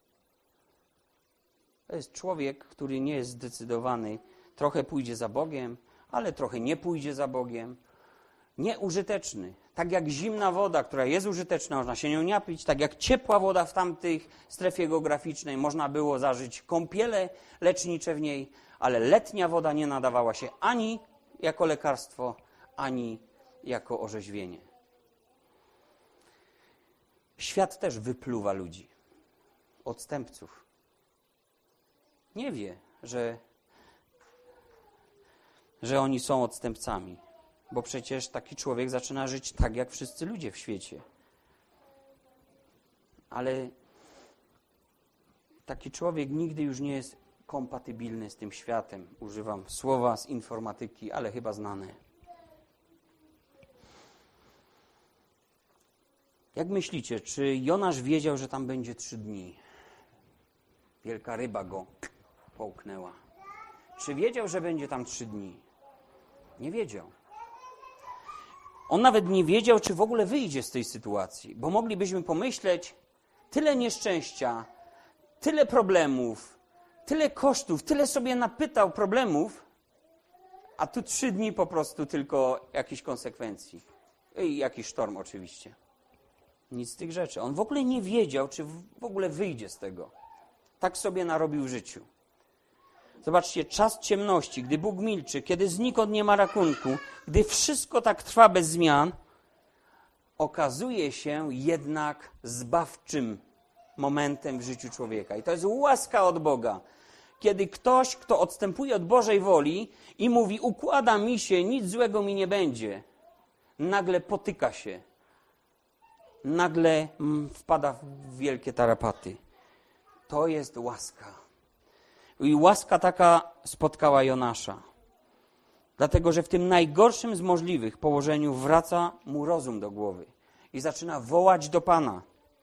To jest człowiek, który nie jest zdecydowany. Trochę pójdzie za Bogiem, ale trochę nie pójdzie za Bogiem. Nieużyteczny. Tak jak zimna woda, która jest użyteczna, można się nią napić, tak jak ciepła woda w tamtej strefie geograficznej, można było zażyć kąpiele lecznicze w niej, ale letnia woda nie nadawała się ani jako lekarstwo, ani jako orzeźwienie. Świat też wypluwa ludzi, odstępców. Nie wie, że oni są odstępcami. Bo przecież taki człowiek zaczyna żyć tak, jak wszyscy ludzie w świecie. Ale taki człowiek nigdy już nie jest kompatybilny z tym światem. Używam słowa z informatyki, ale chyba znane. Jak myślicie, czy Jonasz wiedział, że tam będzie 3 dni? Wielka ryba go połknęła. Czy wiedział, że będzie tam 3 dni? Nie wiedział. On nawet nie wiedział, czy w ogóle wyjdzie z tej sytuacji, bo moglibyśmy pomyśleć, tyle nieszczęścia, tyle problemów, tyle kosztów, tyle sobie napytał problemów, a tu 3 dni po prostu tylko jakichś konsekwencji. I jakiś sztorm oczywiście. Nic z tych rzeczy. On w ogóle nie wiedział, czy w ogóle wyjdzie z tego. Tak sobie narobił w życiu. Zobaczcie, czas ciemności, gdy Bóg milczy, kiedy znikąd nie ma ratunku, gdy wszystko tak trwa bez zmian, okazuje się jednak zbawczym momentem w życiu człowieka. I to jest łaska od Boga. Kiedy ktoś, kto odstępuje od Bożej woli i mówi, układa mi się, nic złego mi nie będzie, nagle potyka się. Nagle wpada w wielkie tarapaty. To jest łaska. I łaska taka spotkała Jonasza. Dlatego, że w tym najgorszym z możliwych położeniu wraca mu rozum do głowy i zaczyna wołać do Pana.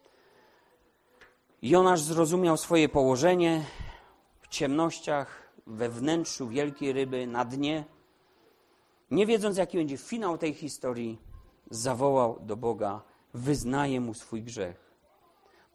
Jonasz zrozumiał swoje położenie w ciemnościach, we wnętrzu wielkiej ryby, na dnie. Nie wiedząc, jaki będzie finał tej historii, zawołał do Boga, wyznaje mu swój grzech.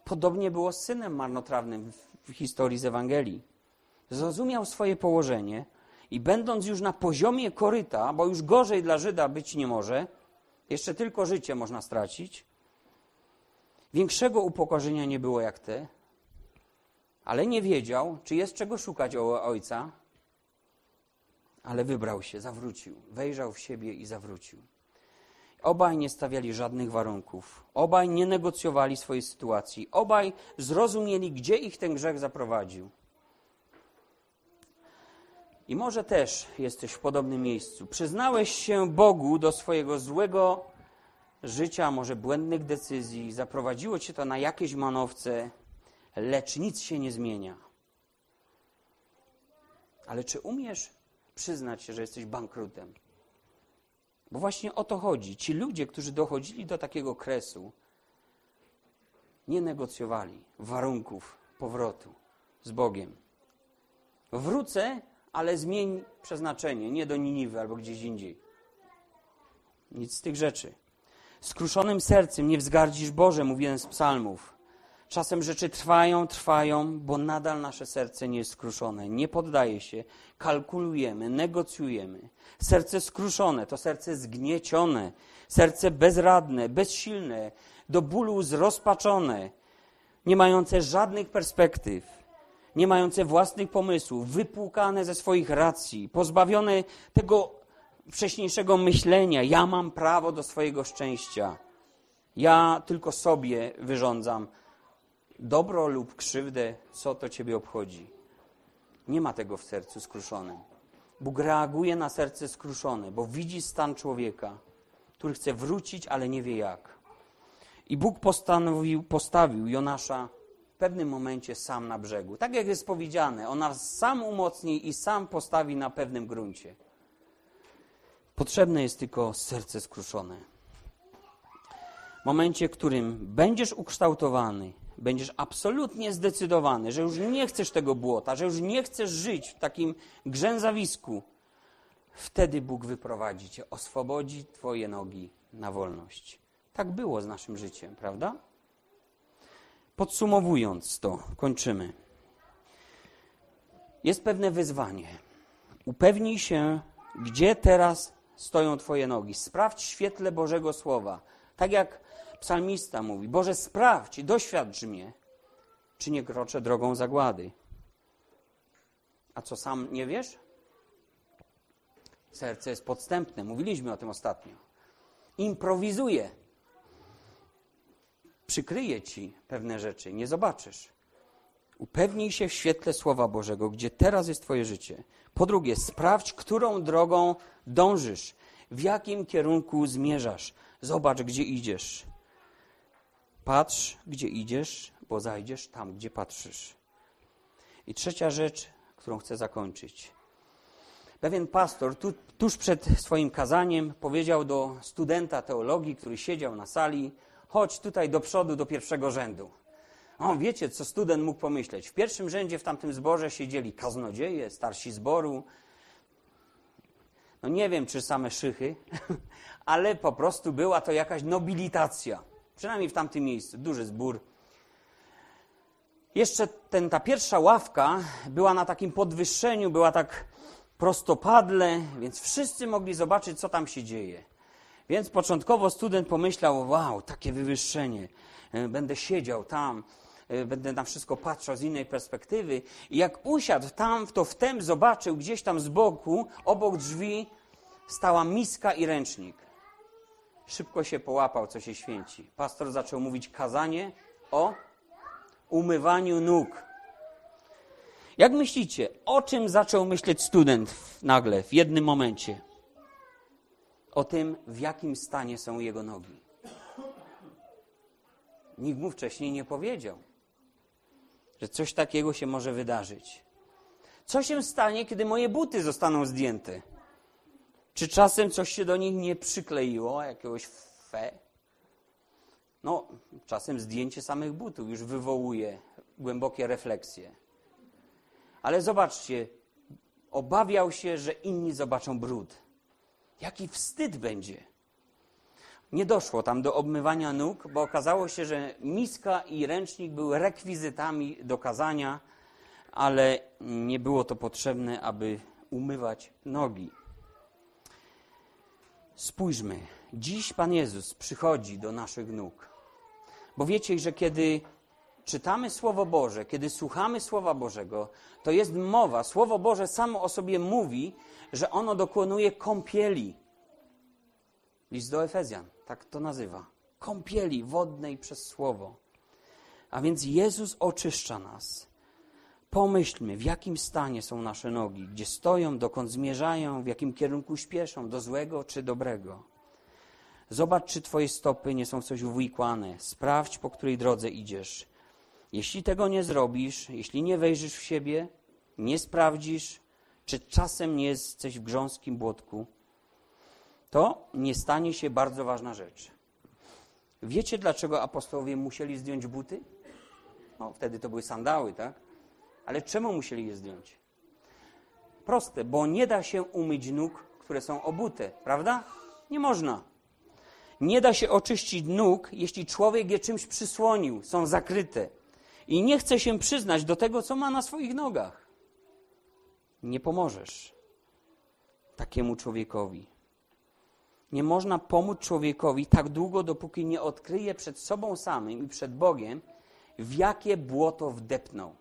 Podobnie było z synem marnotrawnym w historii z Ewangelii. Zrozumiał swoje położenie i będąc już na poziomie koryta, bo już gorzej dla Żyda być nie może, jeszcze tylko życie można stracić, większego upokorzenia nie było jak te, ale nie wiedział, czy jest czego szukać u ojca, ale wybrał się, zawrócił, wejrzał w siebie i zawrócił. Obaj nie stawiali żadnych warunków, obaj nie negocjowali swojej sytuacji, obaj zrozumieli, gdzie ich ten grzech zaprowadził. I może też jesteś w podobnym miejscu. Przyznałeś się Bogu do swojego złego życia, może błędnych decyzji, zaprowadziło cię to na jakieś manowce, lecz nic się nie zmienia. Ale czy umiesz przyznać się, że jesteś bankrutem? Bo właśnie o to chodzi. Ci ludzie, którzy dochodzili do takiego kresu, nie negocjowali warunków powrotu z Bogiem. Wrócę, ale zmień przeznaczenie, nie do Niniwy albo gdzieś indziej. Nic z tych rzeczy. Skruszonym sercem nie wzgardzisz Boże, mówi jeden z psalmów. Czasem rzeczy trwają, bo nadal nasze serce nie jest skruszone. Nie poddaje się, kalkulujemy, negocjujemy. Serce skruszone to serce zgniecione, serce bezradne, bezsilne, do bólu zrozpaczone, nie mające żadnych perspektyw, nie mające własnych pomysłów, wypłukane ze swoich racji, pozbawione tego wcześniejszego myślenia. Ja mam prawo do swojego szczęścia. Ja tylko sobie wyrządzam dobro lub krzywdę, co to ciebie obchodzi. Nie ma tego w sercu skruszonym. Bóg reaguje na serce skruszone, bo widzi stan człowieka, który chce wrócić, ale nie wie jak. I Bóg postawił Jonasza w pewnym momencie sam na brzegu. Tak jak jest powiedziane, on nas sam umocni i sam postawi na pewnym gruncie. Potrzebne jest tylko serce skruszone. W momencie, w którym będziesz ukształtowany, będziesz absolutnie zdecydowany, że już nie chcesz tego błota, że już nie chcesz żyć w takim grzęzawisku, wtedy Bóg wyprowadzi cię, oswobodzi twoje nogi na wolność. Tak było z naszym życiem, prawda? Podsumowując to, kończymy. Jest pewne wyzwanie. Upewnij się, gdzie teraz stoją twoje nogi. Sprawdź w świetle Bożego Słowa. Tak jak psalmista mówi, Boże, sprawdź i doświadcz mnie, czy nie kroczę drogą zagłady. A co, sam nie wiesz? Serce jest podstępne, mówiliśmy o tym ostatnio. Improwizuje. Przykryje ci pewne rzeczy, nie zobaczysz. Upewnij się w świetle Słowa Bożego, gdzie teraz jest twoje życie. Po drugie, sprawdź, którą drogą dążysz, w jakim kierunku zmierzasz. Zobacz, gdzie idziesz. Patrz, gdzie idziesz, bo zajdziesz tam, gdzie patrzysz. I trzecia rzecz, którą chcę zakończyć. Pewien pastor tuż przed swoim kazaniem powiedział do studenta teologii, który siedział na sali, chodź tutaj do przodu, do pierwszego rzędu. O, wiecie, co student mógł pomyśleć? W pierwszym rzędzie w tamtym zborze siedzieli kaznodzieje, starsi zboru. No nie wiem, czy same szychy, ale po prostu była to jakaś nobilitacja. Przynajmniej w tamtym miejscu, duży zbór. Jeszcze ta pierwsza ławka była na takim podwyższeniu, była tak prostopadle, więc wszyscy mogli zobaczyć, co tam się dzieje. Więc początkowo student pomyślał, wow, takie wywyższenie, będę siedział tam, będę na wszystko patrzył z innej perspektywy. I jak usiadł tam, to wtem zobaczył gdzieś tam z boku, obok drzwi, stała miska i ręcznik. Szybko się połapał, co się święci. Pastor zaczął mówić kazanie o umywaniu nóg. Jak myślicie, o czym zaczął myśleć student nagle, w jednym momencie? O tym, w jakim stanie są jego nogi. Nikt mu wcześniej nie powiedział, że coś takiego się może wydarzyć. Co się stanie, kiedy moje buty zostaną zdjęte? Czy czasem coś się do nich nie przykleiło, jakiegoś fe? No, czasem zdjęcie samych butów już wywołuje głębokie refleksje. Ale zobaczcie, obawiał się, że inni zobaczą brud. Jaki wstyd będzie. Nie doszło tam do obmywania nóg, bo okazało się, że miska i ręcznik były rekwizytami do kazania, ale nie było to potrzebne, aby umywać nogi. Spójrzmy, dziś Pan Jezus przychodzi do naszych nóg. Bo wiecie, że kiedy czytamy Słowo Boże, kiedy słuchamy Słowa Bożego, to jest mowa. Słowo Boże samo o sobie mówi, że ono dokonuje kąpieli. List do Efezjan, tak to nazywa. Kąpieli wodnej przez Słowo. A więc Jezus oczyszcza nas. Pomyślmy, w jakim stanie są nasze nogi, gdzie stoją, dokąd zmierzają, w jakim kierunku śpieszą, do złego czy dobrego. Zobacz, czy twoje stopy nie są w coś uwikłane. Sprawdź, po której drodze idziesz. Jeśli tego nie zrobisz, jeśli nie wejrzysz w siebie, nie sprawdzisz, czy czasem nie jesteś w grząskim błotku, to nie stanie się bardzo ważna rzecz. Wiecie, dlaczego apostołowie musieli zdjąć buty? No, wtedy to były sandały, tak? Ale czemu musieli je zdjąć? Proste, bo nie da się umyć nóg, które są obute, prawda? Nie można. Nie da się oczyścić nóg, jeśli człowiek je czymś przysłonił, są zakryte. I nie chce się przyznać do tego, co ma na swoich nogach. Nie pomożesz takiemu człowiekowi. Nie można pomóc człowiekowi tak długo, dopóki nie odkryje przed sobą samym i przed Bogiem, w jakie błoto wdepnął.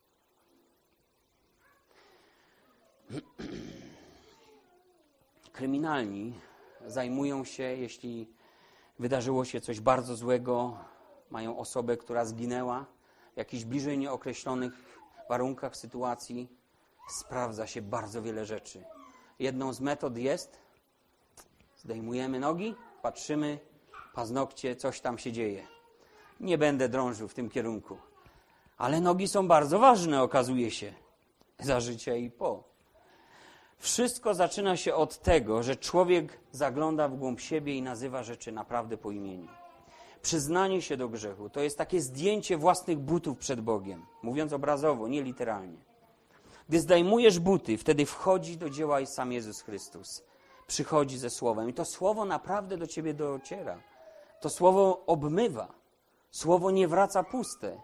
Kryminalni zajmują się, jeśli wydarzyło się coś bardzo złego, mają osobę, która zginęła w jakichś bliżej nieokreślonych warunkach, sytuacji, sprawdza się bardzo wiele rzeczy. Jedną z metod jest, zdejmujemy nogi, patrzymy, paznokcie, coś tam się dzieje. Nie będę drążył w tym kierunku. Ale nogi są bardzo ważne, okazuje się, za życia i po. Wszystko zaczyna się od tego, że człowiek zagląda w głąb siebie i nazywa rzeczy naprawdę po imieniu. Przyznanie się do grzechu to jest takie zdjęcie własnych butów przed Bogiem. Mówiąc obrazowo, nie literalnie. Gdy zdejmujesz buty, wtedy wchodzi do dzieła i sam Jezus Chrystus. Przychodzi ze Słowem i to Słowo naprawdę do ciebie dociera. To Słowo obmywa. Słowo nie wraca puste.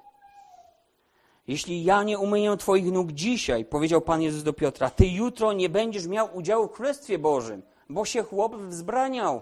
Jeśli ja nie umyję twoich nóg dzisiaj, powiedział Pan Jezus do Piotra, ty jutro nie będziesz miał udziału w Królestwie Bożym, bo się chłop wzbraniał.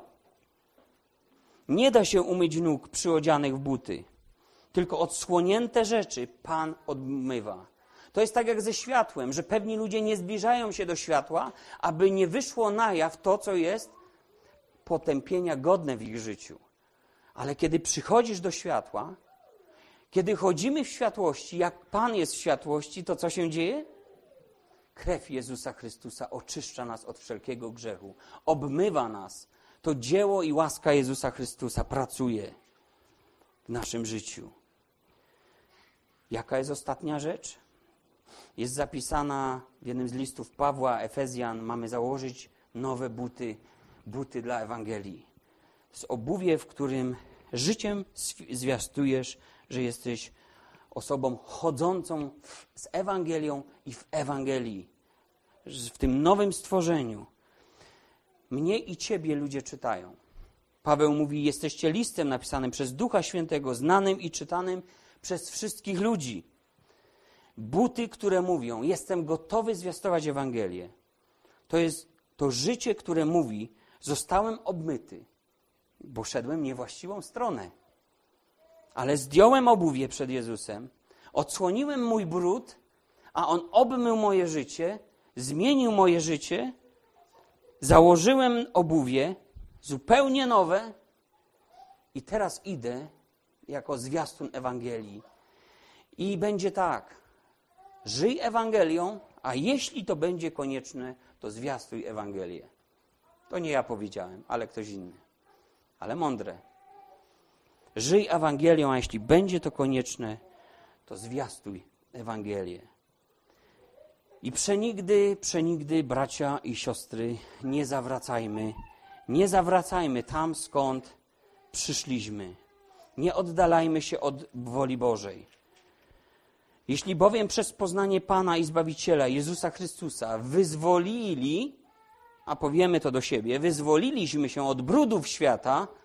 Nie da się umyć nóg przyodzianych w buty. Tylko odsłonięte rzeczy Pan obmywa. To jest tak jak ze światłem, że pewni ludzie nie zbliżają się do światła, aby nie wyszło na jaw to, co jest potępienia godne w ich życiu. Ale kiedy przychodzisz do światła, kiedy chodzimy w światłości, jak Pan jest w światłości, to co się dzieje? Krew Jezusa Chrystusa oczyszcza nas od wszelkiego grzechu, obmywa nas. To dzieło i łaska Jezusa Chrystusa pracuje w naszym życiu. Jaka jest ostatnia rzecz? Jest zapisana w jednym z listów Pawła, Efezjan, mamy założyć nowe buty dla Ewangelii. To jest obuwie, w którym życiem zwiastujesz, że jesteś osobą chodzącą z Ewangelią i w Ewangelii. W tym nowym stworzeniu. Mnie i ciebie ludzie czytają. Paweł mówi, jesteście listem napisanym przez Ducha Świętego, znanym i czytanym przez wszystkich ludzi. Buty, które mówią, jestem gotowy zwiastować Ewangelię. To jest to życie, które mówi, zostałem obmyty, bo szedłem niewłaściwą stronę. Ale zdjąłem obuwie przed Jezusem, odsłoniłem mój brud, a On obmył moje życie, zmienił moje życie, założyłem obuwie, zupełnie nowe i teraz idę jako zwiastun Ewangelii. I będzie tak, żyj Ewangelią, a jeśli to będzie konieczne, to zwiastuj Ewangelię. To nie ja powiedziałem, ale ktoś inny. Ale mądre. Żyj Ewangelią, a jeśli będzie to konieczne, to zwiastuj Ewangelię. I przenigdy, bracia i siostry, nie zawracajmy tam, skąd przyszliśmy. Nie oddalajmy się od woli Bożej. Jeśli bowiem przez poznanie Pana i Zbawiciela Jezusa Chrystusa wyzwolili, a powiemy to do siebie, wyzwoliliśmy się od brudów świata,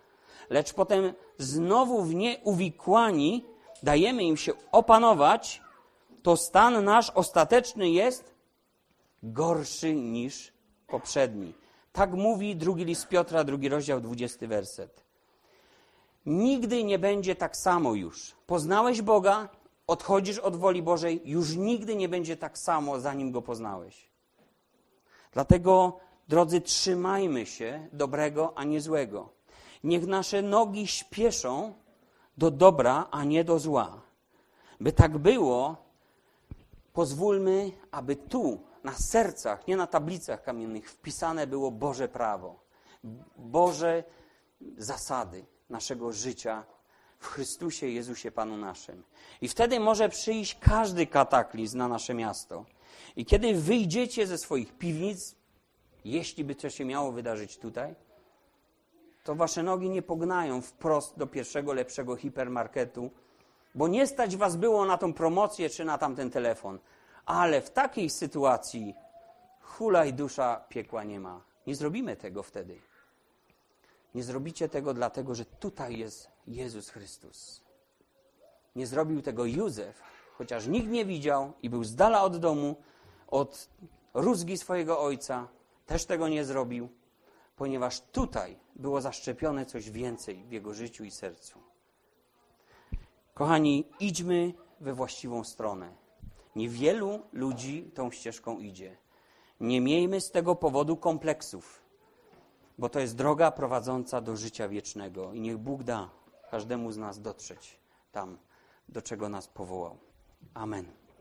lecz potem znowu w nie uwikłani, dajemy im się opanować, to stan nasz ostateczny jest gorszy niż poprzedni. Tak mówi 2 list Piotra, 2 rozdział, 20 werset. Nigdy nie będzie tak samo już. Poznałeś Boga, odchodzisz od woli Bożej, już nigdy nie będzie tak samo, zanim Go poznałeś. Dlatego, drodzy, trzymajmy się dobrego, a nie złego. Niech nasze nogi śpieszą do dobra, a nie do zła. By tak było, pozwólmy, aby tu, na sercach, nie na tablicach kamiennych, wpisane było Boże prawo. Boże zasady naszego życia w Chrystusie Jezusie Panu naszym. I wtedy może przyjść każdy kataklizm na nasze miasto. I kiedy wyjdziecie ze swoich piwnic, jeśli by coś się miało wydarzyć tutaj, to wasze nogi nie pognają wprost do pierwszego, lepszego hipermarketu, bo nie stać was było na tą promocję czy na tamten telefon. Ale w takiej sytuacji hulaj dusza, piekła nie ma. Nie zrobimy tego wtedy. Nie zrobicie tego dlatego, że tutaj jest Jezus Chrystus. Nie zrobił tego Józef, chociaż nikt nie widział i był z dala od domu, od rózgi swojego ojca. Też tego nie zrobił, ponieważ tutaj było zaszczepione coś więcej w jego życiu i sercu. Kochani, idźmy we właściwą stronę. Niewielu ludzi tą ścieżką idzie. Nie miejmy z tego powodu kompleksów, bo to jest droga prowadząca do życia wiecznego i niech Bóg da każdemu z nas dotrzeć tam, do czego nas powołał. Amen.